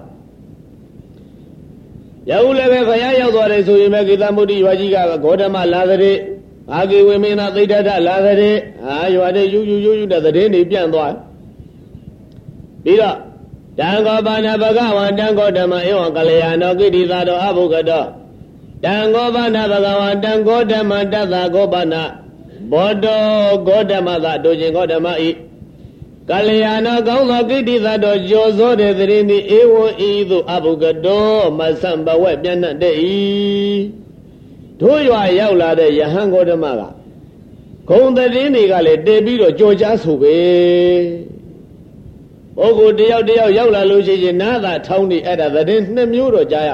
တယ်ယခုလည်းပဲခရရောက်သွားတယ်ဆိုရင်ပဲကေသမုဒ္ဒိရွာကြီးကဂေါတမလာတဲ့အာဂေဝေမင်းသားသိတ္တလာတဲ့ရွာတဲ့ယူတဲ့သတင်းတွေပြန့်သွားပြီးတော့တံဃောဘာနာဘဂဝံတံဃောဓမ္မဧဝံကလျာနောကိတိသာတောအဘုဂတောတံဃောဘာနာဘဂဝံတံဃောဓမ္မတသဂောဘာနာဘောတောဂောဓမ္မသာတို့ချင်းဂောဓမ္မဤကလျာနောကောင်းသောကိတိသာတောကျော်စောတဲ့သတင်းသည်ဧဝံဤသို့အဘုဂတောမဆံဘဝဲ့ပြန့်နှံ့တဲ့ဤတို့ရွာရောက်လာတဲ့ယဟန်ဂေါတမကဂုံသတင်းတွေကလည်းတည်ပြီးတော့ကြော်ကြားဆိုပဲပုဂ္ဂိုလ်တယောက်ရောက်လာလို့ရှိရင်နာသာထောင်းနေအဲ့ဒါသတင်းနှစ်မျိုးတော့ကြားရ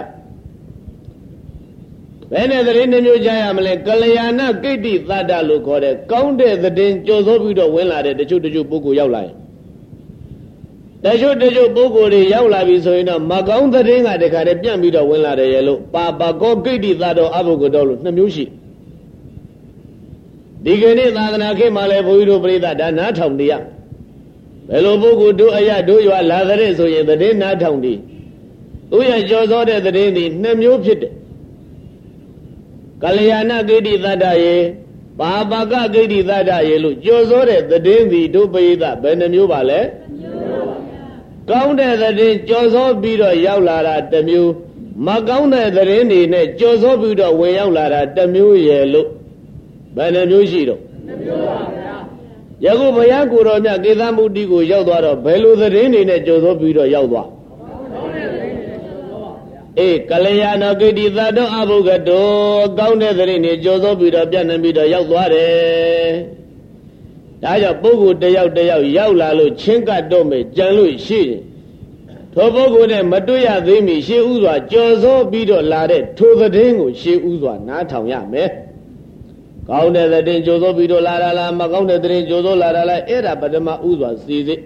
ဘယ်နဲ့သတင်းနှစ်မျိုးကြားရမလဲကလျာဏကိတ္တိသတ္တလို့ခေါ်တဲ့ကောင်းတဲ့သတင်းကြော်စောပြီးတော့ဝင်လာတဲ့တချို့ပုဂ္ဂိုလ်ရောက်လာရင်တချို့ပုဂ္ဂိုလ်တွေရောက်လာပြီဆိုရင်တော့မကောင်းသတင်းကတခါတည်းပြန့်ပြီးတော့ဝင်လာတယ်ရဲ့လို့ပါကောကိတ္တိသတ္တောအဘုဂတောလို့နှစ်မျိုးရှိဒီကနေ့သာသနာခေတ်မှာလည်းဘုန်းကြီးတို့ပြိဿဒါနားထောင်နေရဘယ်လိုပုဂ္ဂိုလ်တို့အရတို့ရွာလာတဲ့ဆိုရင်သတင်းနားထောင်နေသူရဲ့ကြော်စောတဲ့သတင်းဒီနှစ်မျိုးဖြစ်တယ်ကလျာဏကိတ္တိသတ္တရေပါပကကိတ္တိသတ္တရေလို့ကြော်စောတဲ့သတင်းဒီတို့ပြိဿဘယ်နှမျိုးပါလဲကောင်းတဲ့သတင်းကြော်စောပြီးတော့ရောက်လာတာတစ်မျိုးမကောင်းတဲ့သတင်းတွေနဲ့ကြော်စောပြီးတော့ဝင်ရောက်လာတာတစ်မျိုးရဲ့လို့ဘယ်နှမျိုးရှိတော့တစ်မျိုးပါဗျာယခုဘုရားကိုယ်တော်မြတ်ကေသမုဒ္ဒိကိုရောက်သွားတော့ဘယ်လိုသတင်းတွေနဲ့ကြော်စောပြီးတော့ရောက်သွားကလျာဏကိတ္တိသတ္တောအဘုဂတောကောင်းတဲ့သတင်းတွေကြော်စောပြီးတော့ပြန့်နှံ့ပြီးတော့ရောက်သွားတယ်ဒါကြောင့်ပုဂ္ဂိုလ်တယောက်ရောက်လာလို့ချင်းကပ်တော့မယ်ကြံလို့ရှိရင်ထိုပုဂ္ဂိုလ်နဲ့မတွေ့ရသေးမီရှေးဥစွာကြော်စောပြီးတော့လာတဲ့ထိုသတင်းကိုရှေးဥစွာနားထောင်ရမယ်ကောင်းတဲ့သတင်းကြိုးစိုးပြီးတော့လာတာလားမကောင်းတဲ့သတင်းကြိုးစိုးလာတာလားအဲ့ဒါပထမဥစွာစီစစ်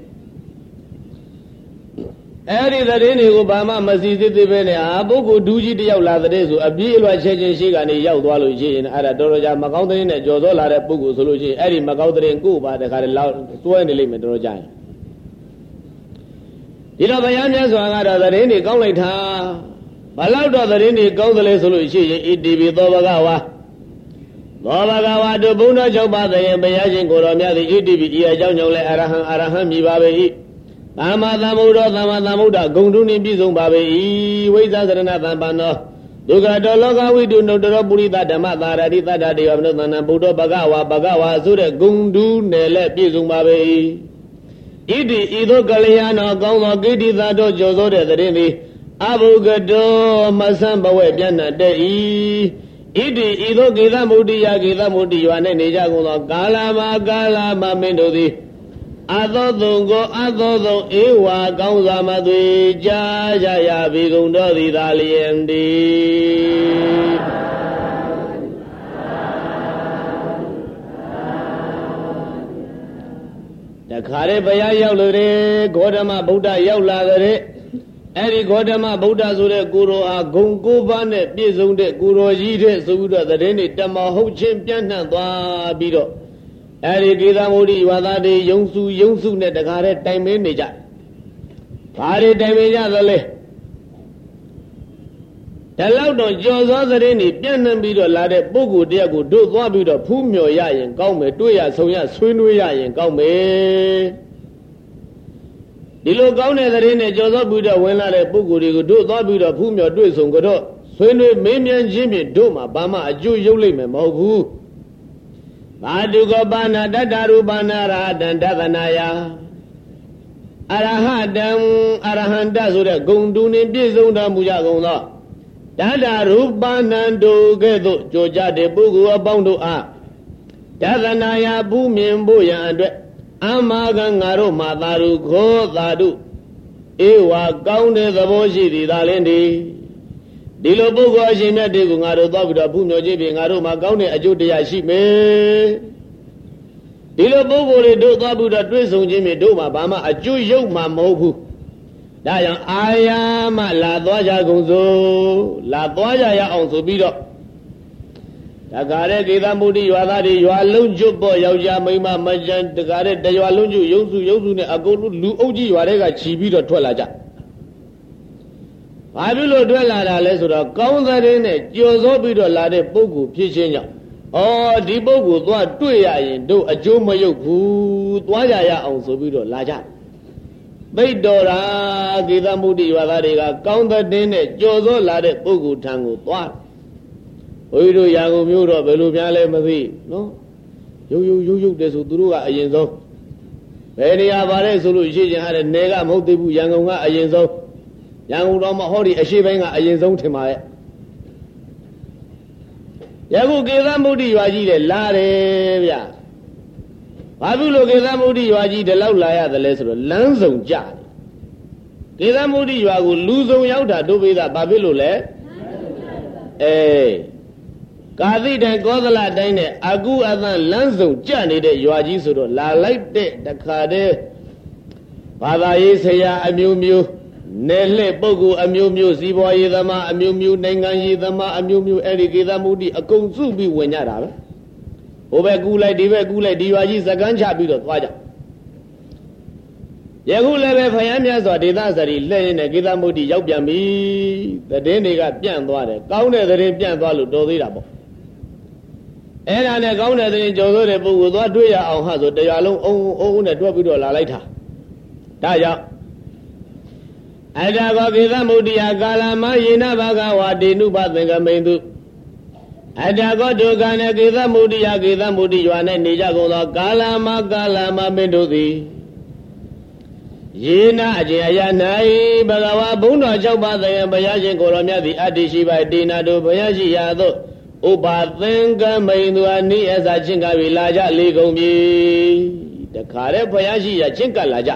အဲ့ဒီသတင်းတွေကိုဘာမှမစီစစ်သေးပဲနဲ့ပုဂ္ဂိုလ်ဒူးကြီးတယောက်လာတဲ့ဆိုအပြည့်အလွှာချက်ချင်းရှိကနေရောက်သွားလို့ရှိရင်အဲ့ဒါတော်တော်ကြာမကောင်းသတင်းနဲ့ကြော်စိုးလာတဲ့ပုဂ္ဂိုလ်ဆိုလို့ရှိရင်အဲ့ဒီမကောင်းသတင်းကိုပါတခါတည်းလောက်တွဲနေလိမ့်မယ်တော်တော်ကြာရင်ဒီတော့ဘုရားမြတ်စွာကတော့သတင်းတွေကောင်းလိုက်တာဘလောက်တော့သတင်းတွေကောင်းတယ်လဲဆိုလို့ရှိရင်ဣတိပိသောဘဂဝါသောဘဂဝါတို့ဘုန်းတော်၆ပါးတည်းဘုရားရှင်ကိုယ်တော်မြတ်သည်ဣတိပိဤအကြောင်းကြောင့်လဲအရဟံမြည်ပါပေ၏သမ္မာသမ္ဗုဒ္ဓဂုံတုနှင့်ပြည့်စုံပါပေ၏ဝိဇ္ဇာစရဏသံပန္နောဒုက္ခတောလောကဝိတုနုတ္တရောပုရိသဓမ္မသာရတိသတ္တတေဝမနုဿနံဗုဒ္ဓဘဂဝါဆိုတဲ့ဂုံတုနဲ့လည်းပြည့်စုံပါပေ၏ဣတိဤသို့ကလျာဏကောင်းသောကိဋ္တိသာတို့ကြော်စိုးတဲ့သတင်းသည်အဘုဂတောမဆံဘဝဲပြန့်နှံ့တဲ့၏ဣတိဤသို့ကေသမုဒ္ဒိယရွာ၌နေကြကုန်သောကာလမမင်းတို့သည်အသောသုံကိုအသောသုံဧဝါကောင်းစွာမသွေကြားကြရပြီကုန်တော်သည်သာလျင်တည်းတခါလေးဘုရားရောက်လို့တဲ့ဂေါတမဗုဒ္ဓရောက်လာတဲ့အဲ့ဒီဂေါတမဗုဒ္ဓဆိုတဲ့ကိုရောအားဂုံ၉ပါးနဲ့ပြည့်စုံတဲ့ကိုရောကြီးတဲ့ဆိုပြီးတော့သတင်းတွေတမဟုတ်ချင်းပြန့်နှံ့သွားပြီးတော့အဲ့ဒီကေသမုဒ္ဒိရွာသားတွေယုံစုနဲ့တခါတည်းတိုင်မင်းနေကြဘာတွေတိုင်မင်းကြသလဲဒါလောက်တော့ကြော်စောသတင်းတွေပြန့်နှံ့ပြီးတော့လာတဲ့ပုဂ္ဂိုလ်တယောက်ကိုတို့သွားပြီးတော့ဖူးမြော်ရရင်ကောင်းမယ်တွေ့ရဆုံရဆွေးနွေးရရင်ကောင်းမယ်ဒီလိုကောင်းတဲ့သတင်းနဲ့ကြော်စောပြီးတော့ဝင်လာတဲ့ပုဂ္ဂိုလ်တွေကိုတို့သွားပြီးတော့ဖူးမြော်တွေ့ဆုံကြတော့ဆွေးနွေးမင်းမြန်းခြင်းဖြင့်တို့မှာဘာမှအကျိုးရုပ်လိမ့်မယ်မဟုတ်ဘူးဘာတုကပါဏတတ္တရူပနာရဟတံတသနာယအရဟတံအရဟန္တဆိုတဲ့ဂုံတူနှင့်ပြည့်စုံတော်မူကြကုန်သောတတ္တရူပနံတို့ကဲ့သို့ကြိုကြတဲ့ပုဂ္ဂိုလ်အပေါင်းတို့အားတသနာယပူမြင်ဖို့ရန်အတွက်အမဂံငါတို့မှာသာရုခောသာတုဧဝါကောင်းတဲ့သဘောရှိသည်သာလင်းဒီလိုပုဂ္ဂိုလ်အရှင်မြတ်တွေကိုငါတို့သွားပြီးတော့ဖူးမြော်ခြင်းဖြင့်ငါတို့မှာကောင်းတဲ့အကျိုးတရားရှိမယ်ဒီလိုပုဂ္ဂိုလ်တွေတို့သွားပြီးတော့တွေ့ဆုံခြင်းဖြင့်တို့မှာဘာမှအကျိုးရုပ်မှာမဟုတ်ဘူးဒါကြောင့်အာရမလာသွားကြကုန်စို့လာသွားကြရအောင်ဆိုပြီးတော့တခါတဲ့ကေသမုဒ္ဒိရွာသားတွေရွာလုံးကျွတ်ပေါ်ယောက်ျားမိန်းမမကျန်တခါတဲ့တရွာလုံးကျွတ်ယုံစုနဲ့အကုန်လူအုပ်ကြီးရွာတွေကခြီးပြီးတော့ထွက်လာကြဘာဖြစ်လို့ထွက်လာတာလဲဆိုတော့ကောင်းသတင်းနဲ့ကြော်စောပြီးတော့လာတဲ့ပုဂ္ဂိုလ်ဖြစ်ခြင်းကြောင့်ဒီပုဂ္ဂိုလ်သွားတွေ့ရရင်တို့အကျိုးမရုပ်ဘူးသွားကြရအောင်ဆိုပြီးတော့လာကြသိတော်ရာကေသမုဒ္ဒိရွာသားတွေကကောင်းသတင်းနဲ့ကြော်စောလာတဲ့ပုဂ္ဂိုလ်ထံကိုသွားဘုရားတို့ရာကုန်မျိုးတော့ဘယ်လိုများလဲမသိနော်ရုပ်တယ်ဆိုသူတို့ကအရင်ဆုံးဘယ်နေရာပါလဲဆိုလို့ရှိရင်ဟာတဲ့နေကမဟုတ်သေးဘူးရန်ကုန်ကအရင်ဆုံးရန်ကုန်တော့မဟောဒီအရှိပိုင်းကအရင်ဆုံးထင်ပါရဲ့ယခုကေသမုဒ္ဒိရွာကြီးတဲ့လာတယ်ဗျဘာဖြစ်လို့ကေသမုဒ္ဒိရွာကြီးဒီလောက်လာရတယ်လဲဆိုတော့လမ်းစုံကြတယ်ကေသမုဒ္ဒိရွာကိုလူစုံရောက်တာတို့ပိသားဘာဖြစ်လို့လဲကာသိတံကောသလတိုင်းနဲ့အကုအသံလမ်းစုံကြနေတဲ့ရွာကြီးဆိုတော့လာလိုက်တဲ့တခါတည်းဘာသာရေးဆရာအမျိုးမျိုးနယ်လှည့်ပုဂ္ဂိုလ်အမျိုးမျိုးစီးပွားရေးသမားအမျိုးမျိုးနိုင်ငံရေးသမားအမျိုးမျိုးအဲ့ဒီကေသမုဒ္ဒိအကုန်စုပြီးဝင်ကြတာပဲဟိုဘက်ကူးလိုက်ဒီဘက်ကူးလိုက်ဒီရွာကြီးစကန်းချပြီးတော့သွားကြယခုလည်းပဲဖယားမြတ်စွာဒေသစရီလှည့်နေတဲ့ကေသမုဒ္ဒိရောက်ပြန်ပြီသတင်းတွေကပြန့်သွားတယ်ကောင်းတဲ့သတင်းပြန့်သွားလို့တော်သေးတာပေါ့အဲ့ဒါနဲ့ကောင်းတဲ့သတင်းကြော်စိုးတဲ့ပုဂ္ဂိုလ်သွားတွေ့ရအောင်ဟာဆိုတရားလုံးအုံနဲ့တွဲပြီးတော့လာလိုက်တာဒါကြောင့်အတ္တကောကေသမုဒ္ဒိယကာလမယေနဘဂဝါတေနုပသင်္ကမိန်တုအတ္တကောဒုက္ခနဲ့ကေသမုဒ္ဒိယရွာနဲ့နေကြကုန်သောကာလမမင်းတို့သည်ယေနအကျင့်အရာ၌ဘဂဝါဘုန်းတော်၆ပါးသယံဘုရားရှင်ကိုယ်တော်မြတ်သည်အတ္တိရှိပါတေနာတို့ဘုရားရှိရာသို့ဥပသင်္ကမိန်သူအနိအစာချင်းကပ်ပြီးလာကြလေကုန်ပြီတခါတည်းဘုရားရှိရာချင်းကပ်လာကြ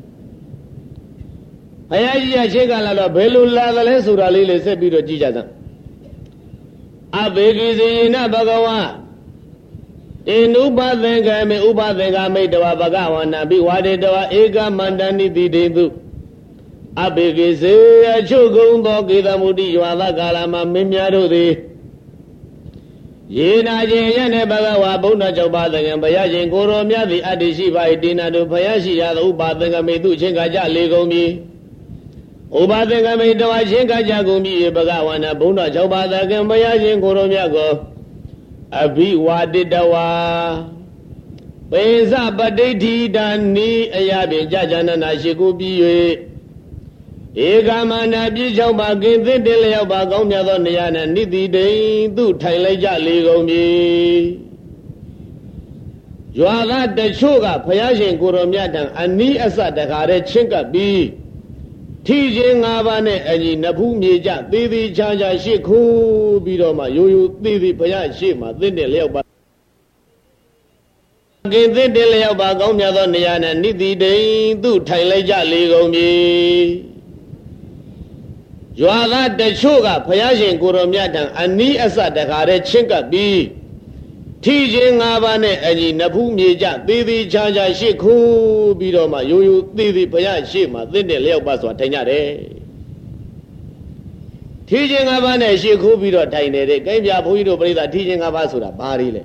ဘုရားကြီးကချင်းကပ်လာတော့ဘယ်လိုလာသလဲဆိုတာလေးဆက်ပြီးတော့ကြည့်ကြစမ်းအဘေကိစေနဘဂဝါ in upa thengami upa thengami tawa bhagavana bhiwade tawa eka mandani didendu abhigise achugung thoki mudi yuada kalama mimyadu di yena jene bhagava buddha chaupa thengam bhayashin koro myadi adishi bhai dinadu bhayashi yada upa thengami tu chingaja legombi upa thengami tawa chingaja gombi bhagavana buddha chaupa thengam bhayashin koro myako Abhiwaditawa Pesa Paditi Dani Ayabi Jajanana Shikubi Egamana Bijamba Gindele Bagomia Doniana Nidi Day do Taileja Ligomi Joala de Sugar Payashin Kuromiatan Ani Asa the Hare Chinka B Teaching Avane and Napumija Bibi Chaja Shiku Bidoma Yu Bibi Payashima then the Leoba Again then the Leoba Gomia Doniana Nidi Day do Taileja Ligomi Joala de Sugar Payashin Kuromiatan Ani Asa the Hare Chinka B Teaching Avane and Napumija Bibi Chaja Shiku Bidoma Yu Bibi Payashima then the Leoba Swatanyare Teaching Avane Shiku Bido Taine, came Yapuido Brida teaching Avasura, Barile.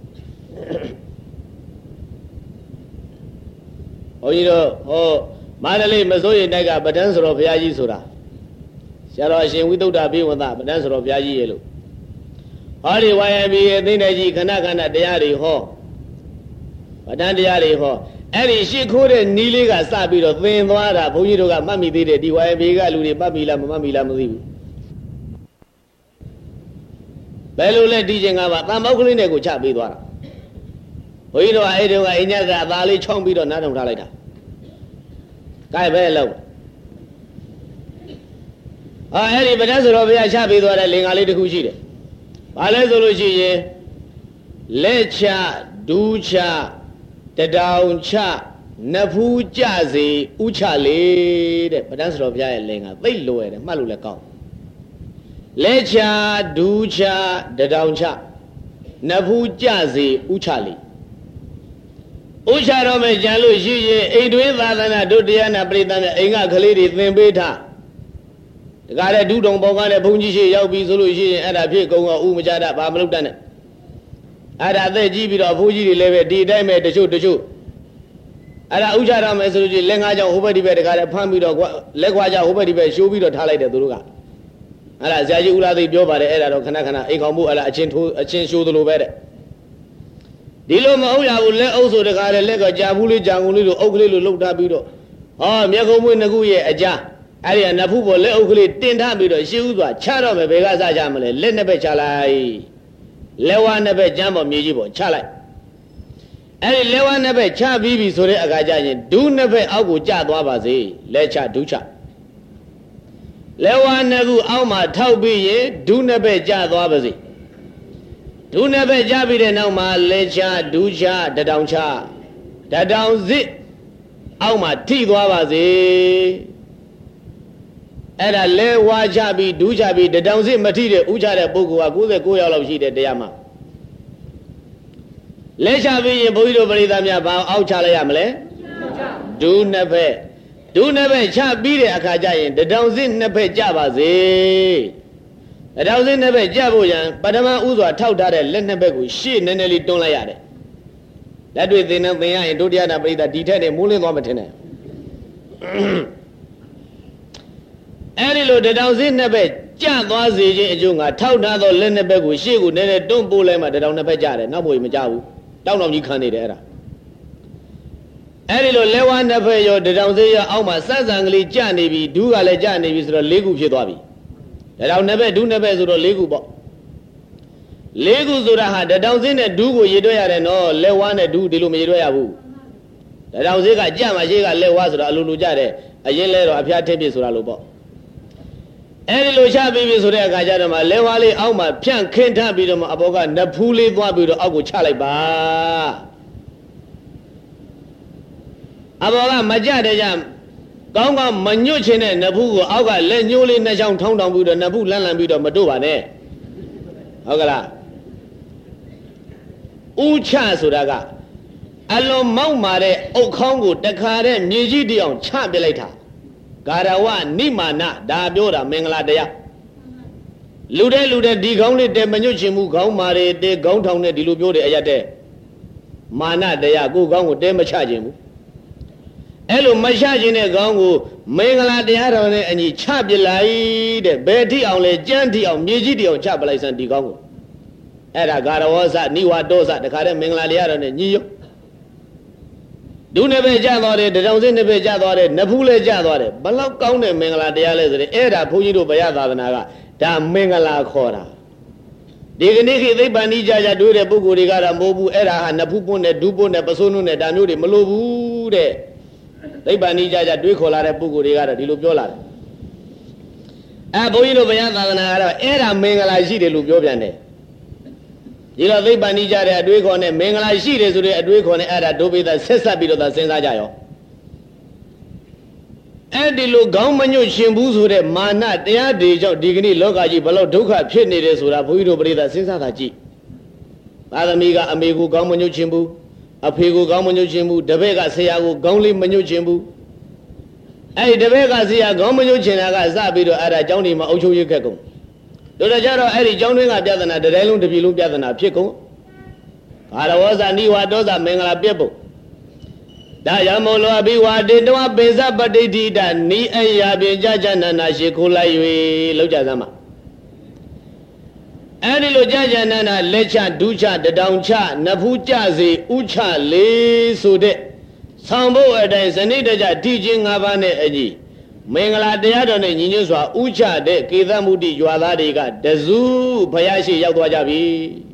Oh, you know, oh, Madale Mazoya Naga, but answer of Yaji Sura. Shall I say we don't have with that, but answer of Yaji Yellow. Hardly why I be a Dinaji Kanakana Diari Ho. But then Diari Ho. And she couldn't nearly got Sabido, thin water, Puyido got Mammy did it, DYB, Ludi, Babila, Mamila. Belule teaching about Tamokuli Nego Chabidwa. We know I do in Yaga Valley Chombido, not on Ralita. Kai Bello. Ah, Harry Benazer of Yachabidwa, Lingali de Kuchide. Palazoluchi, Lecha, Ducha, the Down Cha, Napu Jazzy, Uchale, the Benazer of Yalinga, they lowered Malulaka. Lecha, Ducha, the Downcha, Napu Jazzy, Uchali. Ucharome Jalu, Edwin Ladana, Dudiana, Britan, Inga Kalidi, Thimbeta. The guy do don't bogana, Punji, Yabi Zuluji, and a pico or Umajada, Bamalutan. At the GB of Fuji, Leve, D. Dame, the shoot, the shoot. At Ujaram, Suji, Lengaja, Hubadi, the guy, Pambido, Legwaja, Hubadi, Shubi, or Tala, the Duruga. Ala Zaji Ula the Joba, the Era of Kanakana, Ekamu, a chin shoe the Lubere. Dilo Maoya will let also the guy Lega Jabuli, Janguli, Oakley, look Dabido. Oh, Miago Naguye, a jar. Aria Napubo, Le Oakley, Tintabido, Shuba, Charo, Vegaza Jamale, Lenabe Chalai, Lewa Nebe Jambo Mujibo, Chalai. Any Lewa Nebe Chabibi Sore Agajan, do never Agu Jadwabazi, Lecha Ducha. Lewa Nagu Alma Taubi, do never Jadwabazi. Do never Jabi de Nauma, Lecha, Ducha, the Downcha. The down zit Alma Tidwabazi. And a Lewa Jabi, Dujabi, the down zit material, Uja de Bugu, Agu, Goya of Gide de Yama. Lecha be Boido Baridamia, Auchalayamle. Do never. Do never chap beat it, Akajayan, the downzin never jabazi. The downzin never jaboyan, but Ama Uzo taught that Lenabegu, she nearly don't like it. That way they know they are in Dodiana by the detail and Mulin Lomatina. Anilo, the downzin never jabazi, Junga, taught that Lenabegu, she would never don't bulema, the down never jar, no boy Majabu, down on you can't era. Anilo Lewa never your the downzia Alma Sazangli Janibi, Dugale Janibi is the Legu Shidabi. That I'll never do never to the Legu Bo. Legu Zuraha, the downzin and Dugo Yedoya and all Lewana do the Lumidoyabu. The downzika Jama Jiga Lewas or Alujare, a yellow of Piatebi Suralubo. Anilo Shabi Surea Gajanama, Lewali Alma, Pian Kenta Bidum Aboga, Napuli Wabu Agu Chaliba. Aboga Majada Jam, Gonga Manuchin and Nabu, Auga, Lenuli Najam Tonga Buddha, Nabu Lalan Buddha Madua, ne? Ogala. ဥချဆိုတာကအလွန်မောက်မာတဲ့အုတ်ခေါင်းကိုတခါတဲ့မြေကြီးတအောင်ချပြလိုက်တာကာရဝနိမာနဒါပြောတာမင်္ဂလာတရားလူတဲ့ဒီခေါင်းလေးတဲမညွတ်ချင်ဘူးခေါင်းမာတယ်တဲခေါင်းထောင်နဲ့ဒီလိုပြောတယ်အရတဲ့မာနတရားကိုခေါင်းကိုတဲမချခြင်းဘူးအဲ့လိုမချခြင်းတဲ့ခေါင်းကိုမင်္ဂလာတရားတော်နဲ့အညီချပြလိုက်တဲ့ဘယ်ထိအောင်လဲကြမ်းထိအောင်မြေကြီးတအောင်ချပလိုက်စမ်းဒီခေါင်းကိုအဲ့ဒါဂါရဝဇနိဝါဒောဇတခါတဲ့မင်္ဂလာတရားတော်နဲ့ညီရုပ်ဒုနှစ်ပဲကြသွားတယ်တရောင်စင်းနှစ်ပဲကြသွားတယ်နဖူးလည်းကြသွားတယ်ဘလောက်ကောင်းတဲ့မင်္ဂလာတရားလဲဆိုရင်အဲ့ဒါဘုန်းကြီးတို့ဘုရားသာသနာကဒါမင်္ဂလာခေါ်တာဒီကနေ့ခေတ်သိပ္ပံဤကြတွေးတဲ့ပုဂ္ဂိုလ်တွေကတော့မဟုတ်ဘူးအဲ့ဒါဟာနဖူးပွန်းနဲ့ဒူးပွန်းနဲ့ပစိုးနုနဲ့ဒါမျိုးတွေမလိုဘူးတဲ့သိပ္ပံဤကြတွေးခေါ်လာတဲ့ပုဂ္ဂိုလ်တွေကတော့ဒီလိုပြောလာတယ်ဘုန်းကြီးတို့ဘုရားသာသနာကတော့အဲ့ဒါမင်္ဂလာရှိတယ်လို့ပြောပြန်တယ်ဒီလိုသိပ္ပံဤကြတဲ့အတွေးခေါ်နဲ့မင်္ဂလာရှိတယ်ဆိုတဲ့အတွေးခေါ်နဲ့အဲ့ဒါဒုပိသဆက်ဆက်ပြီးတော့သာစဉ်းစားကြရောအဲ့ဒီလိုခေါင်းမညွတ်ရှင်ဘူးဆိုတဲ့မာနတရားတွေကြောင့်ဒီကနေ့လောကကြီးဘလို့ဒုက္ခဖြစ်နေတယ်ဆိုတာဘုန်းကြီးတို့ပရိသတ်စဉ်းစားတာကြည့်သာသမီကအမေကိုခေါင်းမညွတ်ရှင်ဘူးအဖေကိုခေါင်းမညွတ်ရှင်ဘူးတပည့်ကဆရာကိုခေါင်းလေးမညွတ်ရှင်ဘူးအဲ့ဒီတပည့်ကဆရာခေါင်းမညွတ်ရှင်တာကစပြီးတော့အဲ့ဒါကျောင်းဒီမှာအုပ်ချုပ်ရေးခက်ကုန်တို့တော့ကြတော့အဲ့ဒီကျောင်းတွင်းကပြဿနာတတိုင်းလုံးတစ်ပြည်လုံးပြဿနာဖြစ်ကုန်ဂါရဝဇနိဝါဒောဇမင်္ဂလာပြည့်ဖို့ဒါရမောလောဘိဝါတေတဝပေဇပဋိဋ္ဌိတနိအယပြေကြကြနနာရှိခိုးလိုက်၍လောက်ကြစမ်းပါအဲ့ဒီလိုကြကြနနာလက်ချဒုချတတောင်ချနဖူးကြစေဥချလေးဆိုတဲ့ဆောင်ဖို့အတိုင်းစနိတကြတိချင်း၅ပါးနဲ့အညီမင်္ဂလာတရားတော်နဲ့ညီညွတ်စွာဥချတဲ့ကေသမုဒ္ဒိရွာသားတွေကတစုဘုရားရှိရောက်သွားကြပြီ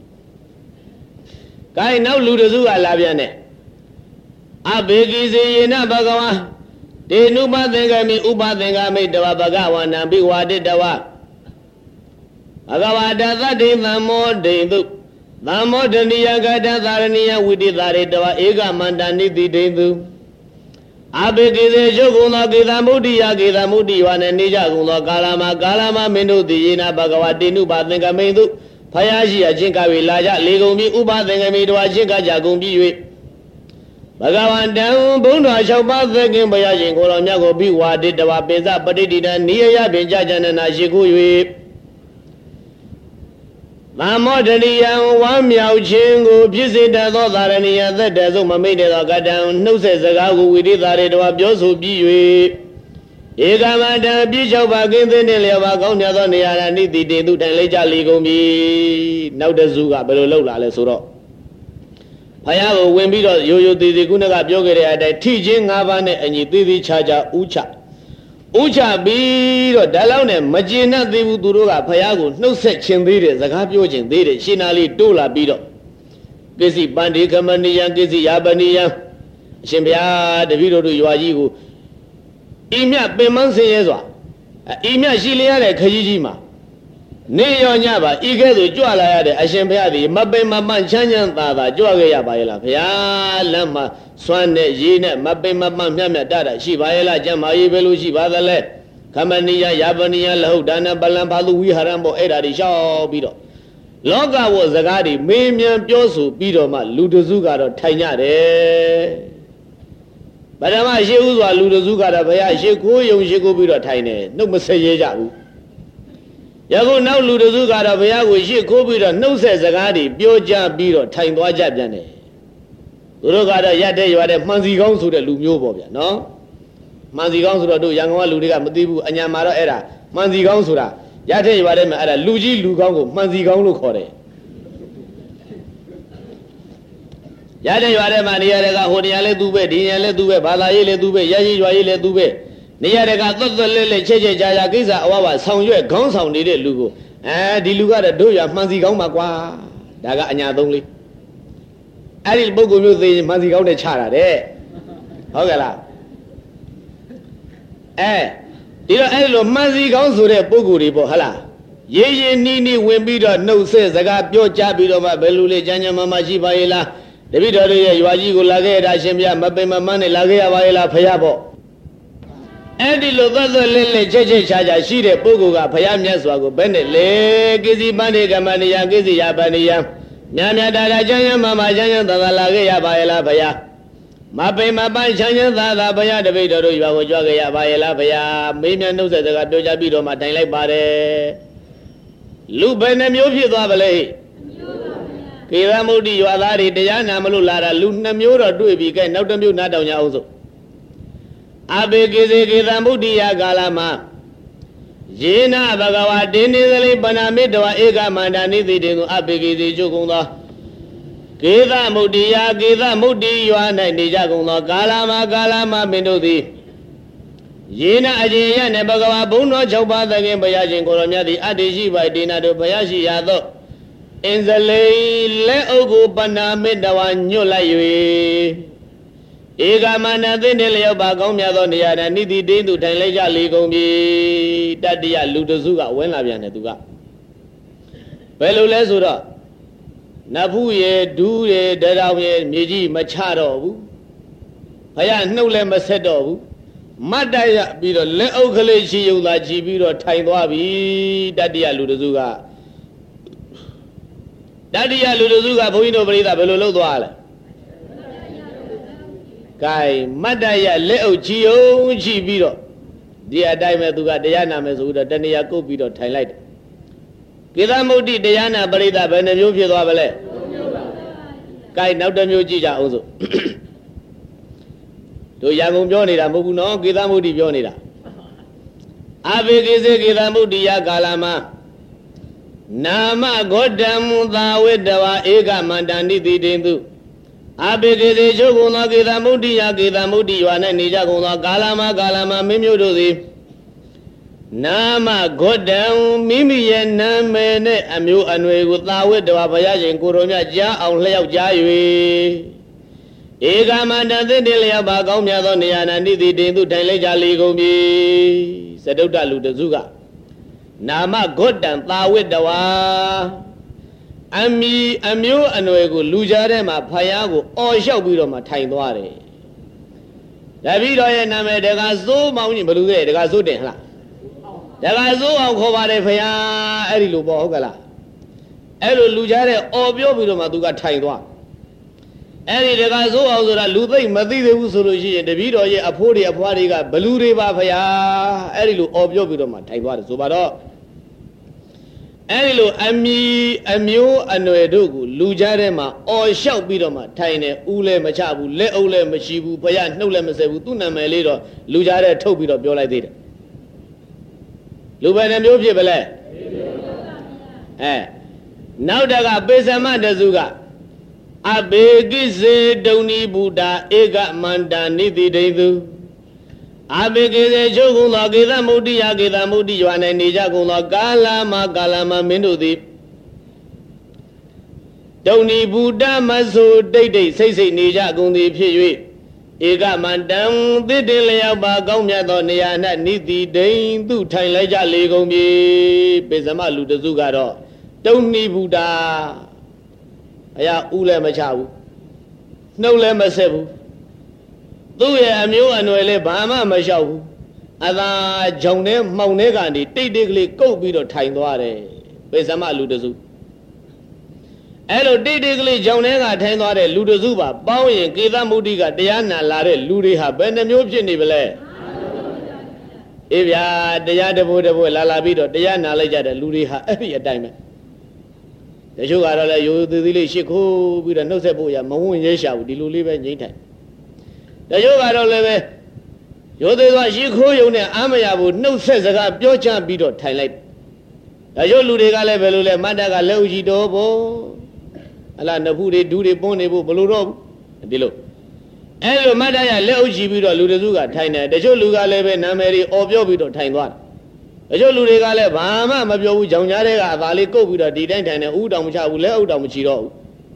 ။ကိုင်းနောက်လူတစုကလာပြန်တယ်။အဘေကိစေယေနဘဂဝါဒေနုပသင်္ကမိဥပသင်္ကမိတဝဘဂဝန္နံဘိဝါတိတဝဘဂဝါတသတ္တိသမ္မောဒိတုသမ္မောဒနိယကတသာရဏိယဝိတိသာရေတဝဧကမန္တနိတိဒိတုအဘေကိစေရှုကုံသောကေသမုဒ္ဒိယကေသမုဒ္ဒိယနဲ့နေကြကုန်သောကာလမှာမင်းတို့သည်ယေနဘဂဝါတေနုပသင်္ကမိတုဖယားရှိအချင်းကဝေလာကြလေကုန်ပြီးဥပသင်္ကမိတဝချင်းကကြကုန်ပြီး၍ဘဂဝန္တံဘုံတော်၆ပါးသခင်ဘုရားရှင်ကိုယ်တော်မြတ်ကိုပြီးဝါတိတဝပေဇပဋိဋ္ဌိတနိယယပင်ကြကြနနာရှိခိုး၍သမ္မောဒနိယံဝမ်းမြောက်ခြင်းကိုဖြစ်စေတတ်သောသာရဏိယသက်တဆုံးမမိတ်တဲ့သောကတံနှုတ်ဆက်စကားကိုဝိရိသာရေတဝပြောဆိုပြီး၍ဧကမတံပြည့်၆ပါးကင်းသင်းတဲ့လျော်ပါကောင်းမြတ်သောနေရာနိတိတေသူတိုင်လိုက်ကြလီကုန်ပြီနောက်တစုကဘယ်လိုလုပ်လာလဲဆိုတော့ဘုရားကိုဝင်ပြီးတော့ရိုးရိုးသေးသေးခုနကပြောခဲ့တဲ့အတိုင်းထိချင်း၅ပါးနဲ့အညီသေးသေးချာချာဥချပြီးတော့ဒါလောက်နဲ့မကျေနပ်သေးဘူးသူတို့ကဘုရားကိုနှုတ်ဆက်ခြင်းသေးတယ်စကားပြောခြင်းသေးတယ်ရှင်နာလေးတိုးလာပြီးတော့ကိစီပန္တိကမနိယံကိစီယာပနိယံအရှင်ဘုရားတပည့်တော်တို့ရွာကြီးကိုဤမြပင်မဆင်းရဲစွာဤမြရှိလျရတဲ့ခကြီးကြီးမှာနေရောညပါဤကဲ့သို့ကြွလာရတဲ့အရှင်ဘုရားသည်မပင်မပန့်ချမ်းချမ်းသာသာကြွခဲ့ရပါရဲ့လားဘုရားလမ်းမှာစွမ်းနဲ့ရေးနဲ့မပင်မပန့်မြတ်မြတ်တတာရှိပါရဲ့လားကျမ်းမာရေးပဲလို့ရှိပါသလဲခမနိယယာပနိယလဟုတ်ဒါနပလံဘာလူဝိဟာရံပေါ့အဲ့ဒါတွေရှောက်ပြီးတော့လောကဝစကားတွေမေးမြန်းပြောဆိုပြီးတော့မှလူတစုကတော့ထိုင်ကြတယ်ဗဒမရှိဥစွာလူတစုကတော့ဘုရားရှိခိုးယုံရှိခိုးပြီးတော့ထိုင်တယ်နှုတ်မဆက်ရဲကြဘူးယခုနောက်လူတစုကတော့ဘုရားကိုရှိခိုးပြီးတော့နှုတ်ဆက်စကားတွေပြောကြပြီးတော့ထိုင်သွားကြပြန်တယ်သူတို့ကတော့ရက်တဲ့ရွာတဲ့မှန်စီကောင်းဆိုတဲ့လူမျိုးပေါ့ဗျာနော်မှန်စီကောင်းဆိုတော့တို့ရန်ကုန်ကလူတွေကမသိဘူးအညာမှာတော့အဲ့ဒါမှန်စီကောင်းဆိုတာရက်တဲ့ရွာတဲ့မှာအဲ့ဒါလူကြီးလူကောင်းကိုမှန်စီကောင်းလို့ခေါ်တယ်ရတဲ့ရွာတဲ့မှာနေရာတွေကဟိုနေရာလဲသူပဲဒီနေရာလဲသူပဲဘာသာရေးလဲသူပဲရရှိရွာရေးလဲသူပဲနေရာတွေကသွတ်သွတ်လဲလဲချက်ချက်ကြာကြာကိစ္စအဝဝဆောင်ရွက်ခေါင်းဆောင်နေတဲ့လူကိုဒီလူကတော့တို့ရွာမှန်စီကောင်းပါကွာဒါကအညာသုံးလေးအဲ့ဒီပုဂ္ဂိုလ်မျိုးသေးမှန်စီကောင်းနဲ့ချတာတဲ့ဟုတ်ကဲ့လားဒီတော့အဲ့လိုမှန်စီကောင်းဆိုတဲ့ပုဂ္ဂိုလ်တွေပေါ့ဟလားရေးရေးနီးနီးဝင်ပြီးတော့နှုတ်ဆက်စကားပြောကြပြီးတော့မှဘယ်လိုလဲကြမ်းကြမ်းမာမာရှိပါရဲ့လားတပည့်တော်တို့ရဲ့ရွာကြီးကိုလာခဲ့ရတာရှင်ဗျာမပင်မမန်းနဲ့လာခဲ့ရပါရဲ့လားဖယားပေါ့အဲ့ဒီလိုသက်သက်လေးလေးချက်ချက်ချာချာရှိတဲ့ပုဂ္ဂိုလ်ကဖယားမြတ်စွာကိုဘယ်နဲ့လဲကိစီပန္နေကမဏိယကိစီယာပဏိယ Nhà nhà đã chân nhân mà chân nhân ta là cái ya bài là phải ya. Mà bây mà ban chân nhân ta là phải ya để bây giờ rồi vào cho cái ya bài là phải ya. Mấy nhân đâu sẽ gặp đôi cha bị đồ mà thành lại bà đấy. Lúc bên em yếu phía đó vậy. Khi ra một đi vào đó thì để giá nào mà lúc là lúc em yếu rồi đuổi bị cái nấu tôm yếu nát đầu nhau rồi. Abe cái ra một đi ya gala mà. Jina Bhagava Dinidali Banamidwa Ega Mandani Dinu Abigi Jugundo Gita Mudia Gita Mudi Yuana Nijagundo Galama Mindudi Jina Ajiya Nebagawa Buno Choba the Game Bayajin Koromia the Adiji by Dina do Bayashi Yado in the lay Leogu Banamidwa Nulayu Ega mana dinile bagomya do niya na niti dindu thainleja ligombi tatiya lutusuga wenla pyan ne tuga belo le so do nafu ye du ye daraw ye myeji ma cha do bu phaya hnut le ma set do bu matta ya pi do le auk kale chi yau la chi pi do thain twa bi tatiya lutusuga bhoyin do parida belo lou twa le Kai Madaya Leo Gio Gibiro. Dear Dime Duga Diana Mesuda, Dania Copido, Thailand. Kidamudi Diana Barida, Benamu Vale. Kai Naudamu Gija also. To Yamu Jonida, Muguno, Kidamudi Jonida. Abigize Kidamudia Galama. Nama Godam, thou with the Ega Mandani Dindu. Abigede Joguna Gita Mudia Gita Mudiana Nijaguna Galama Mimudu Nama Godam Mimi and Namene Amu Anwe with Lawi de Wabayaj and Kuronia Ja on Leo Jai Egamanda the Delia Bagomia Doniana Nidi Dindu Teleja Ligomi Seduta Ludazuga Nama Godam Lawi de Wa Ami Amu Anwego Lujarema Payago or shall be on my time. Davido and Name de Gazo Mountain Blue, the Gazo de La. The Gazo of Kovare Paya, Erilu Bogala. Elo Lujare or Biobido Maduga Taidwa. Eri de Gazo of the Luthi, Madi de Usuluji, and the Vido Apodi Apodiga, Baluri Bafaya, Erilu or Biobido Mataiwa, Subado. Anilo Ami Amu Anoedugu, Lujarema, or shall be on my tiny Ule Machabu, Le Ole Machibu, Payan, no Lemasebu, Tuna Melido, Lujare Tobido, Biola did. Luban and Yobele. Eh. Now that I Besamanda Zuga. I beg Doni Buddha, Ega Manda Nidi Dedu. Abigede Jogula Gita Mudia Juana Nijagula Galama Mindudi Doni Buddha Maso Dede say Nijagundi Pui Ega Mandam Didilia Bagomia Doniana Nidi Dane do Tailaja Legombi Bezama Ludazugaro Doni Buddha Aya Ule Machabu No Lemasebu Do ya Amu Anwele Bama Mashaw Ada Jone Maunegandi, Tidically go be the time ware, Besama Ludazu. Elo Tidically Jonega Tenore, Ludazuba, Bowie, Gita Mudiga, Diana Lare, Ludiha, Benamuji Nivele. If ya Diana Buddha, Lalabido, Diana Leja, Ludiha, every diamond. The sugar you the Shiko with a Nosebuya, Maun Yesha, the Luliva Jita. The yoga leve, Yoda Shiko, Amaya would no sense about your champ beat or Thailand. The Yoluga level, Madaga Logi Dobo, Alana Bude, do the Bonebo, Boluro, Dilo. Hello, Madaya Logi beat or Ludazuga, Taina, the Yoluga leve, Nameri, or Yobit or Taiwan. The Yoluga leve, Mama, Mabio, Janare, Valley, go with a detent and a Udam Chabule, Udam Chiro.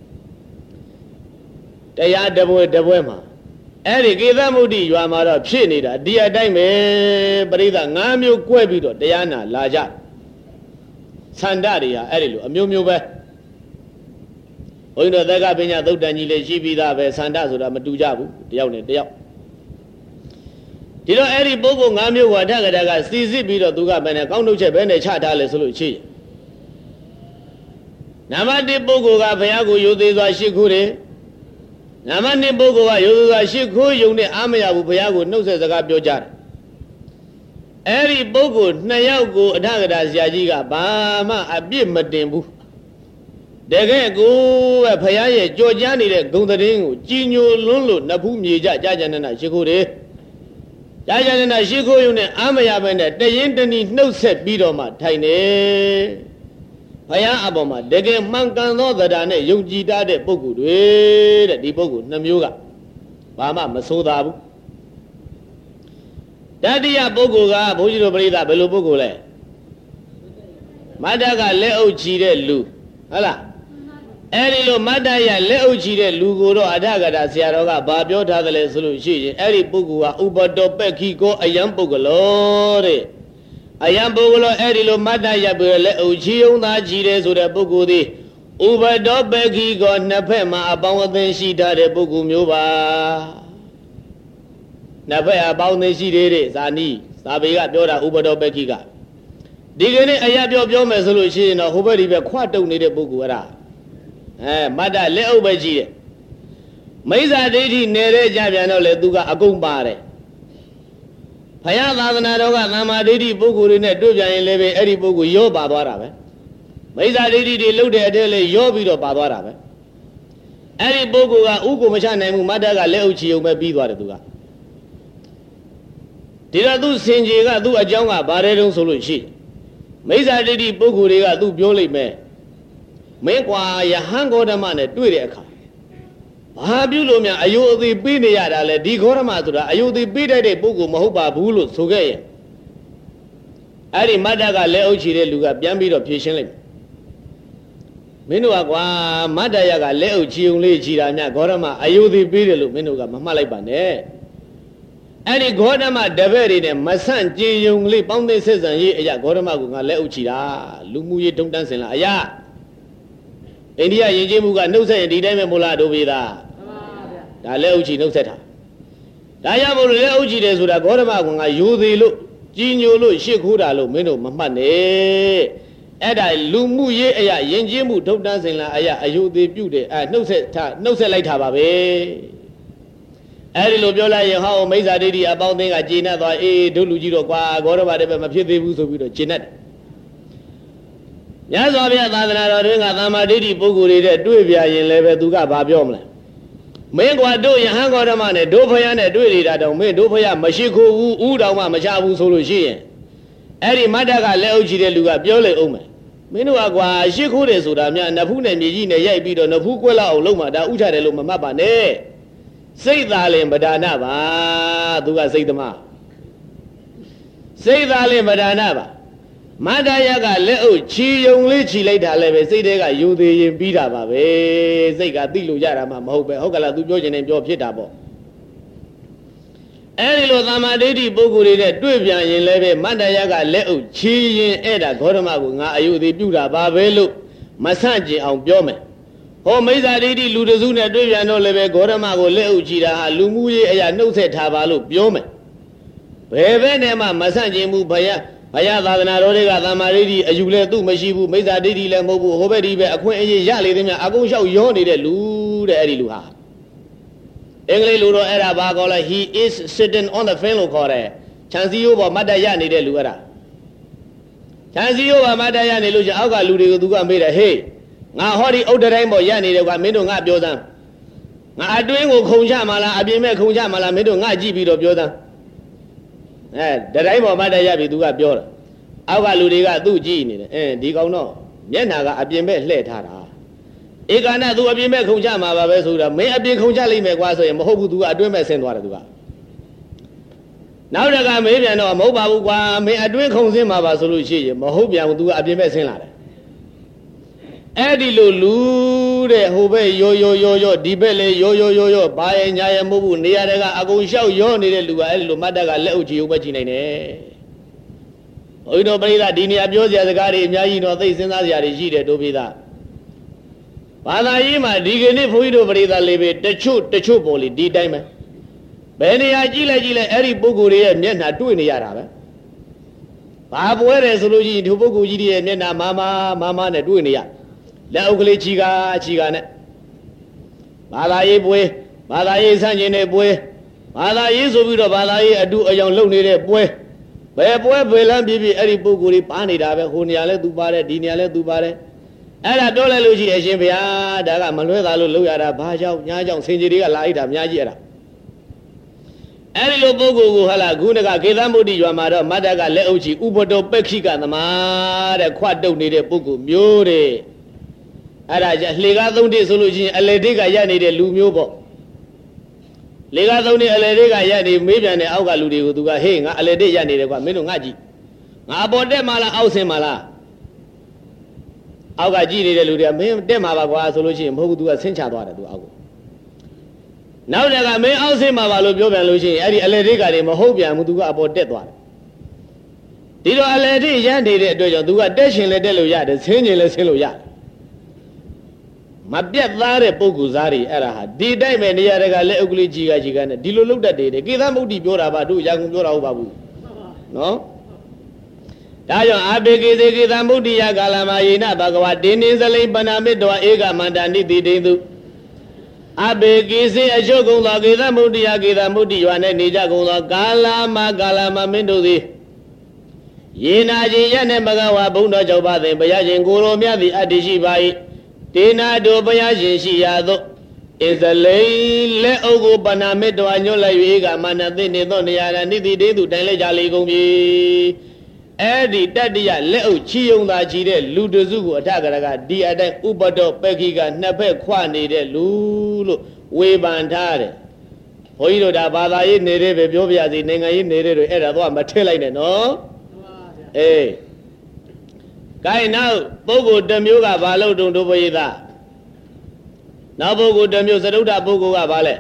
They are the boy, the Wema. Eri Gita Mudi, you are Mara Chinida, dear Dime, Brida, Namu Quebido, Diana, Laja Sandaria, Erilu, a Mumuba. Oino the Gabina, though Danile, Gibida, Sandazuda, Madujabu, the Yauni, the Yap. Did not Eri Bogo Namu, Watagaga, Stizi Bido, Duga, and a Kondo Chebene Chatale Soluchi. နံပါတ်1ပုဂ္ဂိုလ်ကဘုရားကိုယုံသေးစွာရှိခိုးတယ်နံပါတ်2ပုဂ္ဂိုလ်ကယုံသေးစွာရှိခိုးယုံနဲ့အားမရဘူးဘုရားကိုနှုတ်ဆက်စကားပြောကြတယ်အဲ့ဒီပုဂ္ဂိုလ်2ယောက်ကိုအထကထာဆရာကြီးကဘာမှအပြစ်မတင်ဘူးတကယ်ကိုပဲဘုရားရဲ့ကြော်ကြားနေတဲ့ဂုဏ်သတင်းကိုကြီးညိုလွန်းလို့နဖူးမြေကြကြာကြာနာရှိခိုးတယ်ကြာကြာနာရှိခိုးယုံနဲ့အားမရဘဲနဲ့တရင်တဏီနှုတ်ဆက်ပြီးတော့မှထိုင်တယ်ဘုရားအပေါ်မှာတကယ်မှန်ကန်သောတရားနဲ့ယုံကြည်တတ်တဲ့ပုဂ္ဂိုလ်တွေတဲ့ဒီပုဂ္ဂိုလ်2မျိုးကဘာမှမဆိုးသာဘူးတတိယပုဂ္ဂိုလ်ကဘုန်းကြီးတို့ပရိသတ်ဘယ်လိုပုဂ္ဂိုလ်လဲမတ္တကလက်အုပ်ချီတဲ့လူဟုတ်လားအဲ့ဒီလိုမတ္တရလက်အုပ်ချီတဲ့လူကိုတော့အထကထာဆရာတော်ကဘာပြောထားသလဲဆိုလို့ရှိရင်အဲ့ဒီပုဂ္ဂိုလ်ကဥပတောပက္ခိကိုအယံပုဂ္ဂလောတဲ့အယံပုဂ္ဂလောအဲ့ဒီလိုမတ္တရပြီးလက်အုပ်ချီုံသားချီတယ်ဆိုတဲ့ပုဂ္ဂိုလ်သည်ဥပတောပက္ခိကိုနှစ်ဖက်မှာအပေါင်းအသင်းရှိထားတဲ့ပုဂ္ဂိုလ်မျိုးပါနှစ်ဖက်အပေါင်းအသင်းရှိသေးတဲ့ဇာနီးဇာဘေကပြောတာဥပတောပက္ခိကဒီကနေ့အရာပြောမယ်ဆိုလို့ရှိရင်တော့ဟိုဘက်ဒီဘက်ခွတုံနေတဲ့ပုဂ္ဂိုလ်အဲ့ဒါမတ္တလက်အုပ်ပဲကြီးတယ်မိစ္ဆာဒိဋ္ဌိနေတဲ့ကြပြန်တော့လေသူကအကုန်ပါတယ်ဘုရားသာသနာတော်ကသမ္မာဒိဋ္ဌိပုဂ္ဂိုလ်တွေနဲ့တွေ့ပြန်ရင်လည်းပဲအဲ့ဒီပုဂ္ဂိုလ်ရောပါသွားတာပဲမိစ္ဆာဒိဋ္ဌိတွေလုတဲ့အတဲ့လေရောပြီးတော့ပါသွားတာပဲအဲ့ဒီပုဂ္ဂိုလ်ကဥကိုမချနိုင်ဘူးမတ္တကလက်အုပ်ချီုံပဲပြီးသွားတယ်သူကဒီတော့သူစင်ကြီးကသူ့အကြောင်းကဘာတဲ့တုံးဆိုလို့ရှိမိစ္ဆာဒိဋ္ဌိပုဂ္ဂိုလ်တွေကသူပြောလိုက်မယ်မင်းကွာယဟန်ဂေါတမနဲ့တွေ့တဲ့အခါဘာပြုလို့များအယုအသေးပေးနေရတာလဲဒီဂေါတမဆိုတာအယုအသေးပေးတတ်တဲ့ပုဂ္ဂိုလ်မဟုတ်ပါဘူးလို့ဆိုခဲ့ရင်အဲ့ဒီမတ္တကလက်အုပ်ချီတဲ့လူကပြန်ပြီးတော့ဖြေရှင်းလိုက်မင်းတို့ကကွာမတ္တရကလက်အုပ်ချီုံလေးချီတာများဂေါတမအယုအသေးပေးတယ်လို့မင်းတို့ကမမှတ်လိုက်ပါနဲ့အဲ့ဒီဂေါတမတပည့်တွေနဲ့မဆန့်ကျင်ယုံလေးပေါင်းသိဆက်ဆံရေးအရာဂေါတမကငါလက်အုပ်ချီတာလူမှုရေးတုံတန်းစင်လာအရာအိန္ဒိယယဉ်ကျေးမှုကနှုတ်ဆက်ရင်ဒီတိုင်းပဲမို့လားတို့ပြည်သားမှန်ပါဗျာဒါလက်အုပ်ချီနှုတ်ဆက်တာဒါရမို့လို့လက်အုပ်ချီတယ်ဆိုတာဂေါတမကငါယူသေးလို့ကြီးညိုလို့ရှစ်ခိုးတာလို့မင်းတို့မမှတ်နဲ့အဲ့ဒါလူမှုရေးအရာယဉ်ကျေးမှုထုံတန်းစင်လာအရာအယုသေးပြုတယ်နှုတ်ဆက်လိုက်တာပါပဲအဲ့ဒီလိုပြောလိုက်ရင်ဟောမိစ္ဆာဒိဋ္ဌိအပေါင်းအသင်းကကျေနပ်သွားတို့လူကြီးတော့ကွာဂေါတမတည်းပဲမဖြစ်သေးဘူးဆိုပြီးတော့ကျေနပ်တယ်မြတ်စွာဘုရားသာသနာတော်တွင်ကသမ္မာဒိဋ္ဌိပုဂ္ဂိုလ်တွေတဲ့တွေ့ပြရင်လည်းပဲသူကဘာပြောမလဲမင်းကွာတို့ယဟန်ဂေါတမနဲ့တို့ဖယားနဲ့တွေ့နေတာတောင်မင်းတို့ဖယားမရှိခိုးဘူးဥတောင်မှမချဘူးဆိုလို့ရှိရင်အဲ့ဒီမတ္တကလက်အုပ်ချီတဲ့လူကပြောလိုက်အောင်မယ်မင်းတို့ကကွာရှိခိုးတယ်ဆိုတာများနဖူးနဲ့မြေကြီးနဲ့ရိုက်ပြီးတော့နဖူးကွက်လောက်အောင်လုပ်မှဒါဥချတယ်လို့မမှတ်ပါနဲ့စိတ်သားလင်ပဒါနပါသူကစိတ်သမားစိတ်သားလင်ပဒါနပါမတ္တရကလက်အုပ်ချီယုံလေးချီလိုက်တာလည်းပဲစိတ်တွေကယူသေးရင်ပြီးတာပါပဲစိတ်ကသိလို့ရတာမှမဟုတ်ပဲဟုတ်ကလားသူပြောချင်တယ်ပြောဖြစ်တာပေါ့အဲဒီလိုသမ္မာဒိဋ္ဌိပုဂ္ဂိုလ်တွေနဲ့တွေ့ပြန်ရင်လည်းပဲမတ္တရကလက်အုပ်ချီရင်အဲ့ဒါဂေါတမကိုငါအယုသေးပြုတာပါပဲလို့မဆန့်ကျင်အောင်ပြောမယ်ဟောမိစ္ဆာဒိဋ္ဌိလူတစုနဲ့တွေ့ပြန်တော့လည်းပဲဂေါတမကိုလက်အုပ်ချီတာဟာလူမှုရေးအရာနှုတ်ဆက်ထားပါလို့ပြောမယ်ဘယ်ဘက်နဲ့မှမဆန့်ကျင်ဘူးဘုရားသာသနာတော်တွေကသမ္မာဒိဋ္ဌိအယူလည်းသူ့မရှိဘူးမိစ္ဆာဒိဋ္ဌိလည်းမဟုတ်ဘူးဟိုဘက်ဒီဘက်အခွင့်အရေးရလေသည်များအကုန်လျှောက်ရောနေတဲ့လူတဲ့အဲ့ဒီလူဟာအင်္ဂလိပ်လိုတော့အဲ့ဒါဘာခေါ်လဲ he is sitting on the fence လို့ခေါ်တယ်ခြံစည်းရိုးပေါ်မတ်တရနေတဲ့လူအဲ့ဒါခြံစည်းရိုးပေါ်မတ်တရနေလို့ကျအောက်ကလူတွေကိုသူကမေးတယ်ဟေးငါဟောဒီအုတ်တိုင်းပေါ်ရနေတယ်ကွာမင်းတို့ငါပြောစမ်းငါအတွင်းကိုခုံချမလားအပြင်မဲ့ခုံချမလားမင်းတို့ငါကြည့်ပြီးတော့ပြောစမ်းတိုင်းပေါ်မတ်တရပြီသူကပြောတယ်အောက်ကလူတွေကသူ့ကြည့်နေတယ်ဒီကောင်တော့မျက်နာကအပြင်ဘက်လှည့်ထားတာဧကနာသူအပြင်ဘက်ခုံချမှာပါပဲဆိုတာမင်းအပြင်ခုံချလိုက်မယ်ကွာဆိုရင်မဟုတ်ဘူးသူကအတွင်းဘက်ဆင်းသွားတယ်သူကနောက်တကမေးပြန်တော့မဟုတ်ပါဘူးကွာမင်းအတွင်းခုံဆင်းမှာပါဆိုလို့ရှိရင်မဟုတ်ပြန်ဘူးသူကအပြင်ဘက်ဆင်းလာတယ်အဲ့ဒီလိုလူတဲ့ဟိုဘက်ရောဒီဘက်လေရောဘာရဲ့ညာရဲ့မဟုတ်ဘူးနေရာတကအကုန်လျှောက်ရောနေတဲ့လူကအဲ့ဒီလိုမတ်တက်ကလက်အုပ်ချီဦးပဲကြည့်နိုင်တယ်ဘုန်းကြီးတို့ပရိသတ်ဒီနေရာပြောစရာစကားတွေအများကြီးတော့သိစဉ်းစားစရာတွေရှိတယ်တို့ပိသဘာသာရေးမှာဒီကနေ့ဘုန်းကြီးတို့ပရိသတ်လေးပဲတချို့ပေါ်လေဒီတိုင်းပဲဘယ်နေရာကြည့်လိုက်အဲ့ဒီပုဂ္ဂိုလ်တွေရဲ့မျက်နှာတွေ့နေရတာပဲဘာပွဲတယ်ဆိုလို့ရှိရင်ဒီပုဂ္ဂိုလ်ကြီးတွေရဲ့မျက်နှာမာမာနဲ့တွေ့နေရလက်အုပ်ကလေးချီကာနဲ့ဘာသာရေးပွဲဘာသာရေးဆန့်ကျင်တဲ့ပွဲဘာသာရေးဆိုပြီးတော့ဘာသာရေးအတူအယောင်လုပ်နေတဲ့ပွဲဘယ်ပွဲဘယ်လမ်းပြပြအဲ့ဒီပုဂ္ဂိုလ်ကြီးပါနေတာပဲဟိုနေရာလဲသူပါတယ်ဒီနေရာလဲသူပါတယ်အဲ့ဒါပြောလိုက်လို့ရှိရင်အရှင်ဘုရားဒါကမလွဲသာလို့လုပ်ရတာဘာကြောင့်ညာကြောင့်စင်ကြီးတွေကလာလိုက်တာအများကြီးအဲ့ဒါအဲ့ဒီလိုပုဂ္ဂိုလ်ကိုဟာလာခုနကကေသမုဒ္ဒိရွာမှာတော့မတ္တကလက်အုပ်ချီဥပတောပက္ခိကသမားတဲ့ခွတ်တုတ်နေတဲ့ပုဂ္ဂိုလ်မျိုးတဲ့အဲ့ဒါကြလှေကားသုံးတိဆိုလို့ရှိရင်အလေတိတ်ကရက်နေတဲ့လူမျိုးပေါ့လေကားသုံးတိအလေတိတ်ကရက်နေမေးပြန်တဲ့အောက်ကလူတွေကိုသူကဟေးငါအလေတိတ်ရက်နေတယ်ကွာမင်းတို့ငါကြည့်ငါအပေါ်တက်မှလားအောက်ဆင်းမှလားအောက်ကကြည့်နေတဲ့လူတွေကမင်းတက်မှာပါကွာဆိုလို့ရှိရင်မဟုတ်ဘူးသူကဆင်းချသွားတယ်သူအောက်ကိုနောက်တကမင်းအောက်ဆင်းမှာပါလို့ပြောပြန်လို့ရှိရင်အဲ့ဒီအလေတိတ်ကတွေမဟုတ်ပြန်ဘူးသူကအပေါ်တက်သွားတယ်ဒီတော့အလေတိတ်ရက်နေတဲ့အတွက်ကြောင့်သူကတက်ရှင်လည်းတက်လို့ရတယ်ဆင်းခြင်းလည်းဆင်းလို့ရတယ်မပြတ်သားတဲ့ပုဂ္ဂိုလ်သားတွေအဲ့ဒါဟာဒီတိုက်မဲ့နေရာတကလက်အုပ်ကလေးကြီးကနဲ့ဒီလိုလုတ်တတ်တယ်ကေသမုဒ္ဒိပြောတာပါတို့ရာကုန်ပြောတာဟုတ်ပါဘူးနော်ဒါကြောင့်အာဘေကေသေကေသမုဒ္ဒိယကာလမယေနဘဂဝါတင်းနေစလိပဏာမေတ္တောဧကမန္တနိတိတိတုအာဘေကေစေအချုပ်ကုန်သောကေသမုဒ္ဒိယကေသမုဒ္ဒိရွာနဲ့နေကြကုန်သောကာလမမင်းတို့သည်ယေနာခြင်းရနဲ့ဘဂဝါဘုံတော်ကြောင့်ပါသည်ဘုရားရှင်ကိုရောမြတ်သည်အတ္တိရှိပါ၏တေနာတို့ဘုရားရှင်ရှိရာသို့ဣဇလိလက်အုပ်ကိုပဏာမေတ္တောညွှန်လိုက်၍ကမနသိနေသောနေရာ၌နိတိတေသူတိုင်လိုက်ကြလေကုန်ပြီအဲ့ဒီတတ္တိယလက်အုပ်ချီယုံသာချီတဲ့လူတစုကိုအထကရကဒီအတိုင်းဥပတောပက္ခိကနှစ်ဖက်ခွနေတဲ့လူလို့ဝေဖန်ထားတယ်ဘုန်းကြီးတို့ဒါဘာသာရေးနေတဲ့ပဲပြောပြစီနိုင်ငံရေးနေတဲ့တွေအဲ့ဒါတော့မထည့်လိုက်နဲ့နော်အေးကိုင်းနောက်ပုဂ္ဂိုလ်တစ်မျိုးကဘာလို့တုံတို့ဘုရားသားနောက်ပုဂ္ဂိုလ်တစ်မျိုးသရုပ်ထပုဂ္ဂိုလ်ကဘာလဲ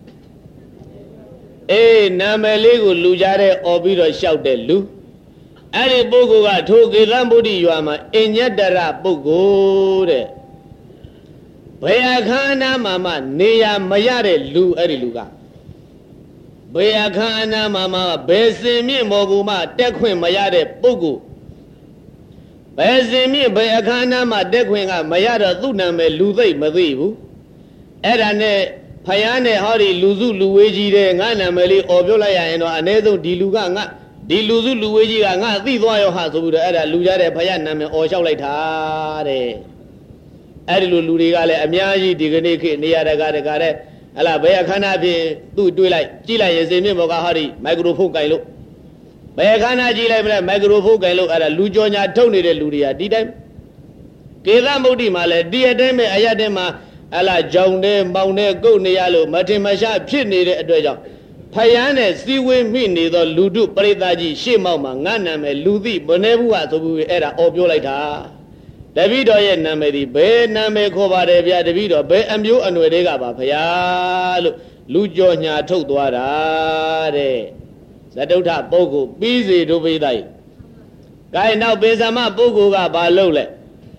အေးနာမည်လေးကိုလူကြတဲ့អော်ပြီးတော့လျှောက်တဲ့လူအဲ့ဒီပုဂ္ဂိုလ်ကထိုကေသမုဒ္ဒိရွာမှာအညတရပုဂ္ဂိုလ်တဲ့ဘယ်အခါအနားမှာနေရမရတဲ့လူအဲ့ဒီလူကဘယ်အခါအနားမှာဘယ်စင်မြင့်မော်ကူမှတက်ခွင့်မရတဲ့ပုဂ္ဂိုလ်ဘယ်စင်မြင့်ဘယ်အခါအနားမှာတက်ခွင့်ကမရတော့သူ့နာမည်လူသိမ့်မသိဘူးအဲ့ဒါနဲ့ဖယားနဲ့ဟောဒီလူစုလူဝေးကြီးတဲ့ငါနာမည်လေးអော်ပြောလိုက်ရရင်တော့အ ਨੇ ဆုံးဒီလူကငါဒီလူစုလူဝေးကြီးကငါသိသွားရောဟာဆိုပြီးတော့အဲ့ဒါလူကြတဲ့ဖယားနာမည်អော်လျှောက်လိုက်တာတဲ့အဲ့ဒီလိုလူတွေကလည်းအများကြီးဒီကနေ့ခေတ်နေရာတကာတဲ့ဟလာဘယ်အခါနာဖြင့်သူ့တွေးလိုက်ကြည့်လိုက်ရင်စင်မြင့်ဘောကဟောဒီမိုက်ခရိုဖုန်းကင်လို့ဘယ်အခါနာကြည့်လိုက်မလဲမိုက်ခရိုဖုန်းကင်လို့အဲ့ဒါလူကြောညာထုတ်နေတဲ့လူတွေကဒီတိုင်းကေသမုဒ္ဒိမှာလည်းဒီအတိုင်းပဲအရတဲ့မှာဟလာကြောင်တဲ့မောင်တဲ့ကုတ်နေရလို့မထင်မရှားဖြစ်နေတဲ့အတွက်ကြောင့်ဖယားနဲ့စီဝေးမိနေသောလူတို့ပရိသတ်ကြီးရှေ့မောက်မှာငါနာမည်လူသိမနေဘူးဟာဆိုပြီးအဲ့ဒါអော်ပြောလိုက်တာတပည့်တော်ရဲ့နာမည်ဒီဘယ်နာမည်ခေါ်ပါတယ်ဗျာတပည့်တော်ဘယ်အမျိုးအနွယ်တွေကပါဖယားလို့လူကြောညာထုတ်သွားတာတဲ့ဇတုဋ္ဌပုဂ္ဂိုလ်ပြီးစေတို့ပိသိုက်ဂိုင်းနောက်ပေသမပုဂ္ဂိုလ်ကဘာလုပ်လဲ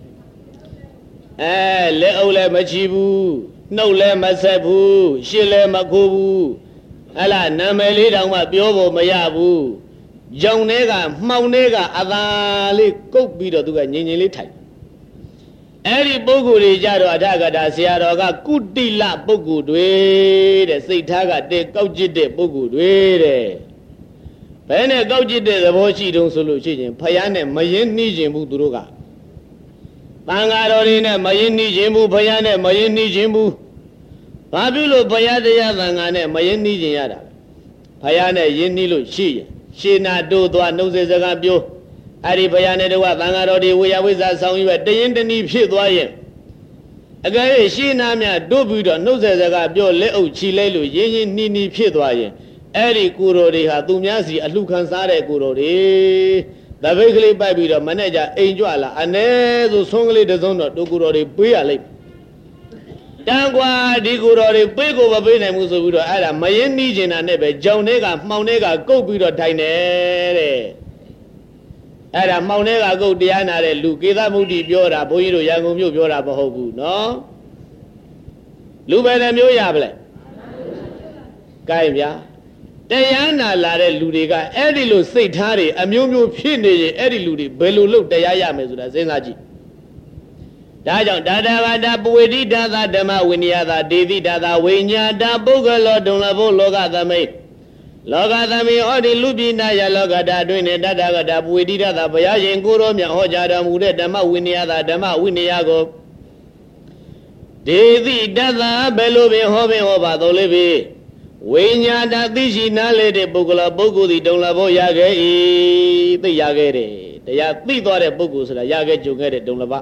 လက်အုပ်လည်းမချီဘူးနှုတ်လည်းမဆက်ဘူးရှစ်လည်းမခိုးဘူးဟလာနာမည်လေးတောင်မှပြောဖို့မရဘူးကြောင်ထဲကမှောင်ထဲကအသာလေးကုတ်ပြီးတော့သူကငြိမ်ငြိမ်လေးထိုင်အဲ့ဒီပုဂ္ဂိုလ်တွေကြတော့အထကတာဆရာတော်ကကုတိလပုဂ္ဂိုလ်တွေတဲ့စိတ်ထားကတဲ့ကောက်ကျစ်တဲ့ပုဂ္ဂိုလ်တွေတဲ့ဘယ်နဲ့ကောက်ကျစ်တဲ့သဘောရှိတုံးဆိုလို့ရှိရင်ဖယားနဲ့မရင်နှီးခြင်းဘူးသူတို့ကတန်ဃာတော်တွေနဲ့မရင်နှီးခြင်းဘူးဖယားနဲ့မရင်နှီးခြင်းဘူးဘာဖြစ်လို့ဘုရားတရားသံဃာနဲ့မယဉ်နှီးခြင်းရတာဘုရားနဲ့ယဉ်နှီးလို့ရှိရင်ရှေနာတိုးသွားနှုတ်ဆက်စကားပြောအဲ့ဒီဘုရားနဲ့တော့သံဃာတော်တွေဝေယဝိဇ္ဇာဆောင်ရွက်တရင်တနည်းဖြစ်သွားရင်အကယ်၍ရှေနာမြတို့ပြီးတော့နှုတ်ဆက်စကားပြောလက်အုပ်ချီလိုက်လို့ယဉ်နှီးဖြစ်သွားရင်အဲ့ဒီကိုတော်တွေဟာသူများစီအလှခံစားတဲ့ကိုတော်တွေတပိတ်ကလေးပိုက်ပြီးတော့မနဲ့ကြအိမ်ကြွလာအ ਨੇ ဆိုဆုံးကလေးတစ်စုံတော့တို့ကိုတော်တွေပေးရလိုက်တန်ကွာဒီကိုတော်တွေပေးကိုမပေးနိုင်ဘူးဆိုပြီးတော့အဲ့ဒါမယဉ်နှီးကျင်တာနဲ့ပဲကြောင်တွေကမှောင်တွေကကုတ်ပြီးတော့ထိုင်တယ်တဲ့အဲ့ဒါမှောင်တွေကကုတ်တရားနာတဲ့လူကေသမုဒ္ဒိပြောတာဘုန်းကြီးတို့ရန်ကုန်မြို့ပြောတာမဟုတ်ဘူးနော်လူပဲတဲ့မျိုးရပါလဲကဲဗျာတရားနာလာတဲ့လူတွေကအဲ့ဒီလိုစိတ်ထားတွေအမျိုးမျိုးဖြစ်နေရင်အဲ့ဒီလူတွေဘယ်လိုလုပ်တရားရမယ်ဆိုတာစဉ်းစားကြည့်တဒါကြောင့်ဒါတာကတာပဝေတိဒါသာဓမ္မဝိနည်းသာဒေတိဒါသာဝိညာတာပုဂ္ဂလောဒုံလဘုလောကသမိတ်လောကသမိတ်ဩဒီလူပိနာယလောကတာအတွင်းနဲ့တတကတာပဝေတိဒါသာဘုရားရှင်ကိုရောမြတ်ဟောကြားတော်မူတဲ့ဓမ္မဝိနည်းသာဓမ္မဝိနည်းကိုဒေတိတသဘယ်လိုပင်ဟောပင်ဟောပါတော်လေးပြီဝိညာတာသိရှိနားလေတဲ့ပုဂ္ဂလပုဂ္ဂိုလ်သည်ဒုံလဘောရခဲ့၏သိရခဲ့တယ်တရားသိသွားတဲ့ပုဂ္ဂိုလ်ဆိုတာရခဲ့ကြုံခဲ့တဲ့ဒုံလဘ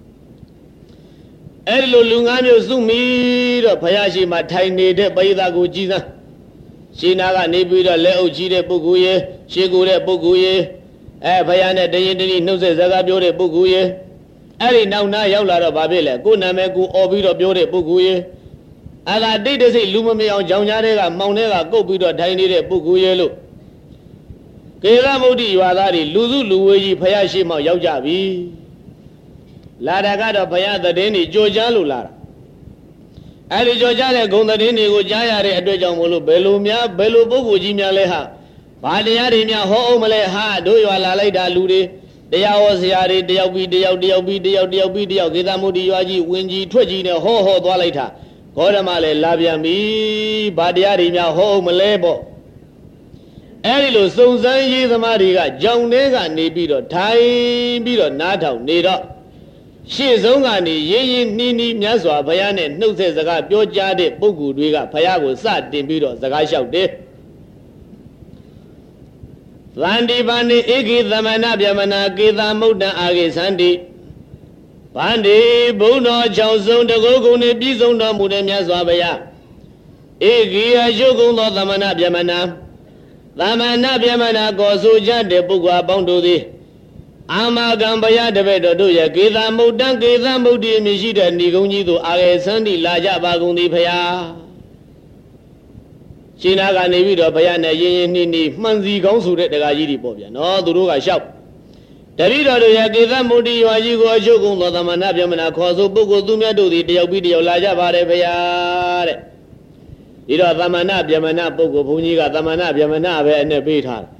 အဲ့လိုလူ၅မျိုးစုမိတော့ဘုရားရှိခိုးထိုင်နေတဲ့ပရိသတ်ကိုကြည်စမ်းရှင်နာကနေပြီးတော့လက်အုပ်ကြီးတဲ့ပုဂ္ဂိုလ်ရေရှေးကိုတဲ့ပုဂ္ဂိုလ်ရေဘုရားနဲ့တရင်တည်းနှုတ်ဆက်စကားပြောတဲ့ပုဂ္ဂိုလ်ရေအဲ့ဒီနောက်နာရောက်လာတော့ဗာဖြစ်လဲကိုယ်နာမည်ကိုអော်ပြီးတော့ပြောတဲ့ပုဂ္ဂိုလ်ရေအာသာတိတ်တစိလူမမေအောင်ကြောင်ကြားတဲ့ကမောင်တဲ့ကကုတ်ပြီးတော့ထိုင်နေတဲ့ပုဂ္ဂိုလ်ရေလို့ကေရမုဒ္ဒိရွာသားတွေလူစုလူဝေးကြီးဘုရားရှိမောက်ရောက်ကြပြီလာတာကတော့ဘုရားသတင်းတွေကြိုကြားလို့လာတာအဲ့ဒီကြိုကြားတဲ့ဂုံသတင်းတွေကိုကြားရတဲ့အတွက်ကြောင့်မို့လို့ဘယ်လိုပုဂ္ဂိုလ်ကြီးများလဲဟာဘာတရားတွေများဟောအောင်မလဲဟာတို့ရွာလာလိုက်တာလူတွေတရားဟောဆရာတွေတယောက်ပြီးတယောက်ကေသမုဒ္ဒိရွာကြီးဝင်ကြီးထွက်ကြီးနဲ့ဟောသွားလိုက်တာဂေါရမလည်းလာပြန်ပြီဘာတရားတွေများဟောအောင်မလဲပေါ့အဲ့ဒီလိုစုံစမ်းရေးသမားတွေကကြောင်ထဲကနေပြီးတော့ထိုင်ပြီးတော့နားထောင်နေတော့ရှေ့ဆုံးကနေရင်းရင်းနှီးနှီးမြတ်စွာဘုရားနဲ့နှုတ်ဆက်စကားပြောကြားတဲ့ပုဂ္ဂိုလ်တွေကဘုရားကိုစတင်ပြီးတော့စကားလျှောက်တယ်သန္တိဗန္တိဧကိသမဏဗျမနာကေသမုဒ္ဒံအာဂေသန္တိဗန္တိဘုံတော်၆ဆုံးတကုတ်ကုန်နှင့်ပြည့်စုံတော်မူတဲ့မြတ်စွာဘုရားဧကိအရှုကုံသောသမဏဗျမနာကိုဆိုကြတဲ့ပုဂ္ဂိုလ်အပေါင်းတို့သည်အာမကံဘုရားတပည့်တော်တို့ရဲ့ကေသမုဒ္ဒံကေသမုဒ္တိမြရှိတဲ့ဏီကုံကြီးတို့အာရေသန္တိလာကြပါကုန်သည်ဘုရားရှင်နာကနေပြီးတော့ဘုရားနဲ့ရင်းရင်းနှီးနှီးမှန်စီကောင်းဆိုတဲ့တရားကြီးတွေပေါ့ဗျာနော်သူတို့ကလျှောက်တပည့်တော်တို့ရဲ့ကေသမုဒ္တိရွာကြီးကိုအချုပ်ကုန်သောသမဏဗျမနာခေါ်ဆိုပုဂ္ဂိုလ်သူမြတ်တို့သည်တယောက်ပြီးတယောက်လာကြပါတယ်ဘုရားတဲ့ဒီတော့သမဏဗျမနာပုဂ္ဂိုလ်ဘုန်းကြီးကသမဏဗျမနာပဲအနဲ့ပေးထားတယ်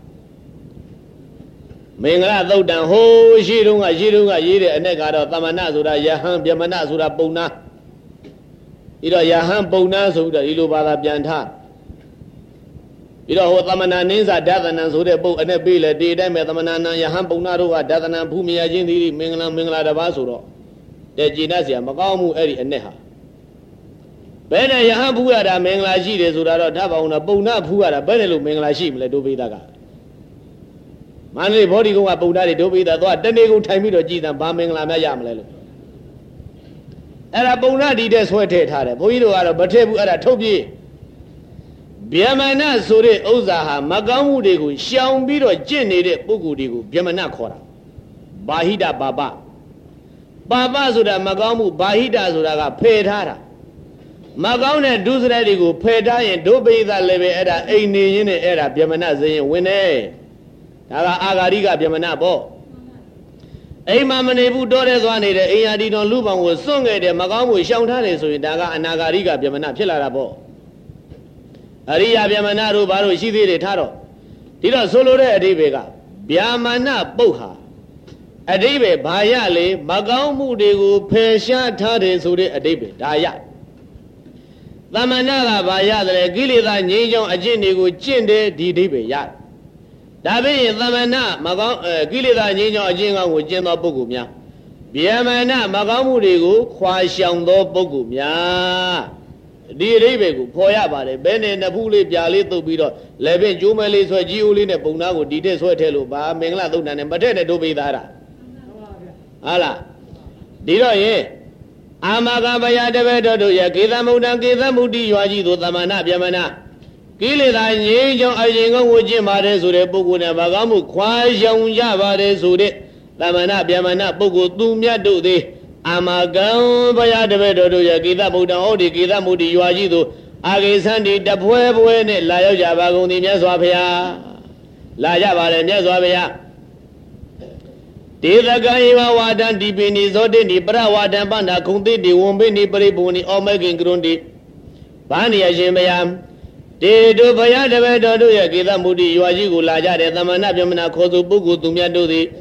မင်္ဂလာသုတ်တံဟိုးရှိတုန်းကရေးတဲ့အ내ကတော့သမဏဆိုတာယဟန်ဗျမနဆိုတာပုံနာပြီးတော့ယဟန်ပုံနာဆိုပြီးတော့ဒီလိုဘာသာပြန်ထားပြီးတော့ဟိုသမဏနင်းစာဒသနံဆိုတဲ့ပုတ်အ내ပေးလေဒီအတိုင်းပဲသမဏနံယဟန်ပုံနာတို့ကဒသနံဖူးမြရချင်းသည်မင်္ဂလာတစ်ပါးဆိုတော့တဲ့ကြည်နပ်เสียမကောင်းဘူးအဲ့ဒီအ내ဟာဘယ်နဲ့ယဟန်ဖူးရတာမင်္ဂလာရှိတယ်ဆိုတာတော့ဓာတ်ပါအောင်တော့ပုံနာဖူးရတာဘယ်နဲ့လို့မင်္ဂလာရှိမလဲဒုပိသကမန္တလေးဘောဓိကုန်းကပုံသားတွေဒုပိသသွားတနေ့ကုန်ထိုင်ပြီးတော့ကြည်တယ်ဘာမင်္ဂလာများရမလဲလို့အဲ့ဒါပုံသားဒီတဲ့ဆွဲထည့်ထားတယ်ဘုန်းကြီးတို့ကတော့မထည့်ဘူးအဲ့ဒါထုတ်ပြေးဗျမနဆိုတဲ့ဥစ္စာဟာမကောင်းမှုတွေကိုရှောင်ပြီးတော့ကျင့်နေတဲ့ပုဂ္ဂိုလ်တွေကိုဗျမနခေါ်တာဘာဟိတပါပဆိုတာမကောင်းမှုဘာဟိတဆိုတာကဖယ်ထားတာမကောင်းတဲ့ဒုစရိုက်တွေကိုဖယ်ထားရင်ဒုပိသလည်းပဲအဲ့ဒါအိမ်နေရင်းနဲ့အဲ့ဒါဗျမနစရင်ဝင်နေဒါကအာဂါရိကဗျမနပေါ့အိမ်မှာမနေဘူးတောထဲသွားနေတဲ့အိမ်ယာဒီတော်လူပောင်ကိုစွန့်ခဲ့တယ်မကောင်းမှုရှောင်ထားတယ်ဆိုရင်ဒါကအနာဂါရိကဗျမနဖြစ်လာတာပေါ့အရိယဗျမနတို့ဘာလို့ရှိသေးတယ်ထားတော့ဒီတော့ဆိုလိုတဲ့အဓိပ္ပာယ်ကဗျမနပုတ်ဟာအဓိပ္ပာယ်ဘာရလေမကောင်းမှုတွေကိုဖယ်ရှားထားတယ်ဆိုတဲ့အဓိပ္ပာယ်ဒါရသမဏကဘာရတယ်ကိလေသာငြိမ်းချောင်းအကျင့်တွေကိုကျင့်တယ်ဒီအဓိပ္ပာယ်ရဒါဖြင့်သမဏမကောင်းကိလေသာငြိမ်းချောင်းအကျင့်ကောင်းကိုကျင့်သောပုဂ္ဂိုလ်များဗျမနမကောင်းမှုတွေကိုခွာရှောင်သောပုဂ္ဂိုလ်များဒီအဓိပ္ပာယ်ကိုဖော်ရပါတယ်ဘယ်နဲ့နဖူးလေးပြာလေးတုပ်ပြီးတော့လည်းပင်ကျိုးမဲလေးဆွဲကြီးဦးလေးနဲ့ပုံသားကိုဒီတဲ့ဆွဲထဲလို့ဘာမင်္ဂလာသုတ်တန်နဲ့မထက်နဲ့တို့ပေးသားတာဟုတ်လားဒီတော့ရင်အာမကဘယတပည့်တော်တို့ရဲ့ကေသမုဒ္ဒံကေသမုဒ္တိရွာကြီးသို့သမဏဗျမနကိလေသာငြိမ်းချောင်းအရင်ကောင်းကိုကျင့်ပါတယ်ဆိုတဲ့ပုဂ္ဂိုလ်နဲ့ဘာကောင်းမှုခွာရှောင်ကြပါတယ်ဆိုတဲ့သမဏဗျမနပုဂ္ဂိုလ်သူမြတ်တို့သည်အာမကံဘယတပည့်တော်တို့ရဲ့ကေသမုဒ္ဒံဟောဒီကေသမုဒ္တိရွာကြီးသို့အာဂေသန္တိတပွဲနဲ့လာရောက်ကြပါကုန်သည်မြတ်စွာဘုရားလာကြပါလေမြတ်စွာဘုရားဒေသကံဧဝဝါဒံဒီပိနိဇောတိနိပရဝါဒံပန္နာခုံတိတိဝံပိနိပရိပုန်နိအောမေကင်ကရွန်တိဘာနိယရှင်ဘုရားတေတို့ဘုရားတပည့်တော်တို့ရဲ့ကေသမုဒ္ဒိရွာကြီးကိုလာကြတဲ့သမဏဗျမနခေါ်ဆိုပုဂ္ဂိုလ်သူမြတ်တို့သည်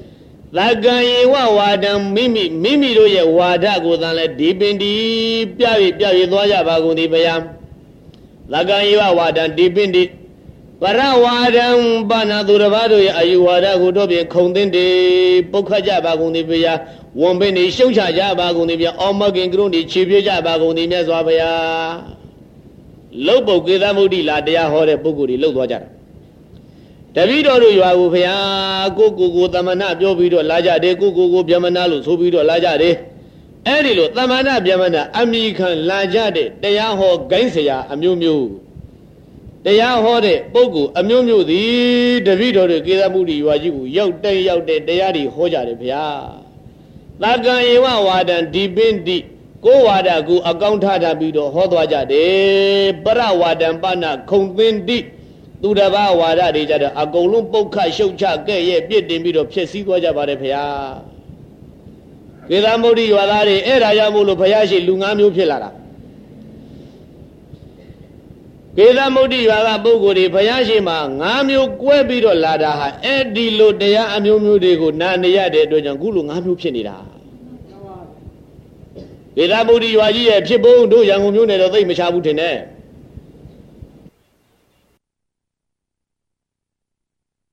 သာကံယေဝဝါဒံမိမိတို့ရဲ့ဝါဒကိုသာလဲဒီပင်ဒီပြပြသွားကြပါကုန်သည်ဗျာသာကံယေဝဝါဒံဒီပင်ဒီပရဝါဒံပါဏသူတစ်ပါးတို့ရဲ့အာယုဝါဒကိုတို့ဖြင့်ခုံသိမ့်တယ်ပုတ်ခတ်ကြပါကုန်သည်ဗျာဝန်ပင်နေရှုံချကြပါကုန်သည်ဗျာအောမကင်ကရုံဒီခြေပြကြပါကုန်သည်မြတ်စွာဘုရားလုတ်ပုတ်ကေသမုဒ္ဒိလာတရားဟောတဲ့ပုဂ္ဂိုလ်တွေလှုပ်သွားကြတာတပည့်တော်တို့ရွာကိုဘုရားကိုသမဏပြောပြီးတော့လာကြတယ်ကိုဗျမနာလို့ဆိုပြီးတော့လာကြတယ်အဲ့ဒီလိုသမဏဗျမနာအမိခံလာကြတဲ့တရားဟောဂိုင်းဆရာအမျိုးမျိုးတရားဟောတဲ့ပုဂ္ဂိုလ်အမျိုးမျိုးသည်တပည့်တော်တို့ကေသမုဒ္ဒိရွာကြီးကိုရောက်တဲ့တရားတွေဟောကြတယ်ဗျာသာကံယေဝဝါဒံဒီပင်တိကိုဝါဒကိုအကောင့်ထားပြီးတော့ဟောသွားကြတယ်ပရဝါဒံပဏခုံသင်တိသူတစ်ပါးဝါဒတွေကြတော့အကုန်လုံးပုတ်ခတ်ရှုတ်ချကဲ့ရဲ့ပြစ်တင်ပြီးတော့ဖြစ်စည်းသွားကြပါတယ်ဗျာကေသမုဒ္ဒိရွာသားတွေအဲ့ဒါကြောင့်မို့လို့ဘုရားရှိလူ၅မျိုးဖြစ်လာတာကေသမုဒ္ဒိရွာကပုဂ္ဂိုလ်တွေဘုရားရှိမှာ၅မျိုးကွဲပြီးတော့လာတာဟာအဲ့ဒီလိုတရားအမျိုးမျိုးတွေကိုနာနေရတဲ့အတွက်ကြောင့်ခုလို၅မျိုးဖြစ်နေတာကေသမုဒ္ဒိရွာကြီးရဲ့ဖြစ်ဖို့တို့ရန်ကုန်မြို့နယ်တော့သိမချဘူးထင်တယ်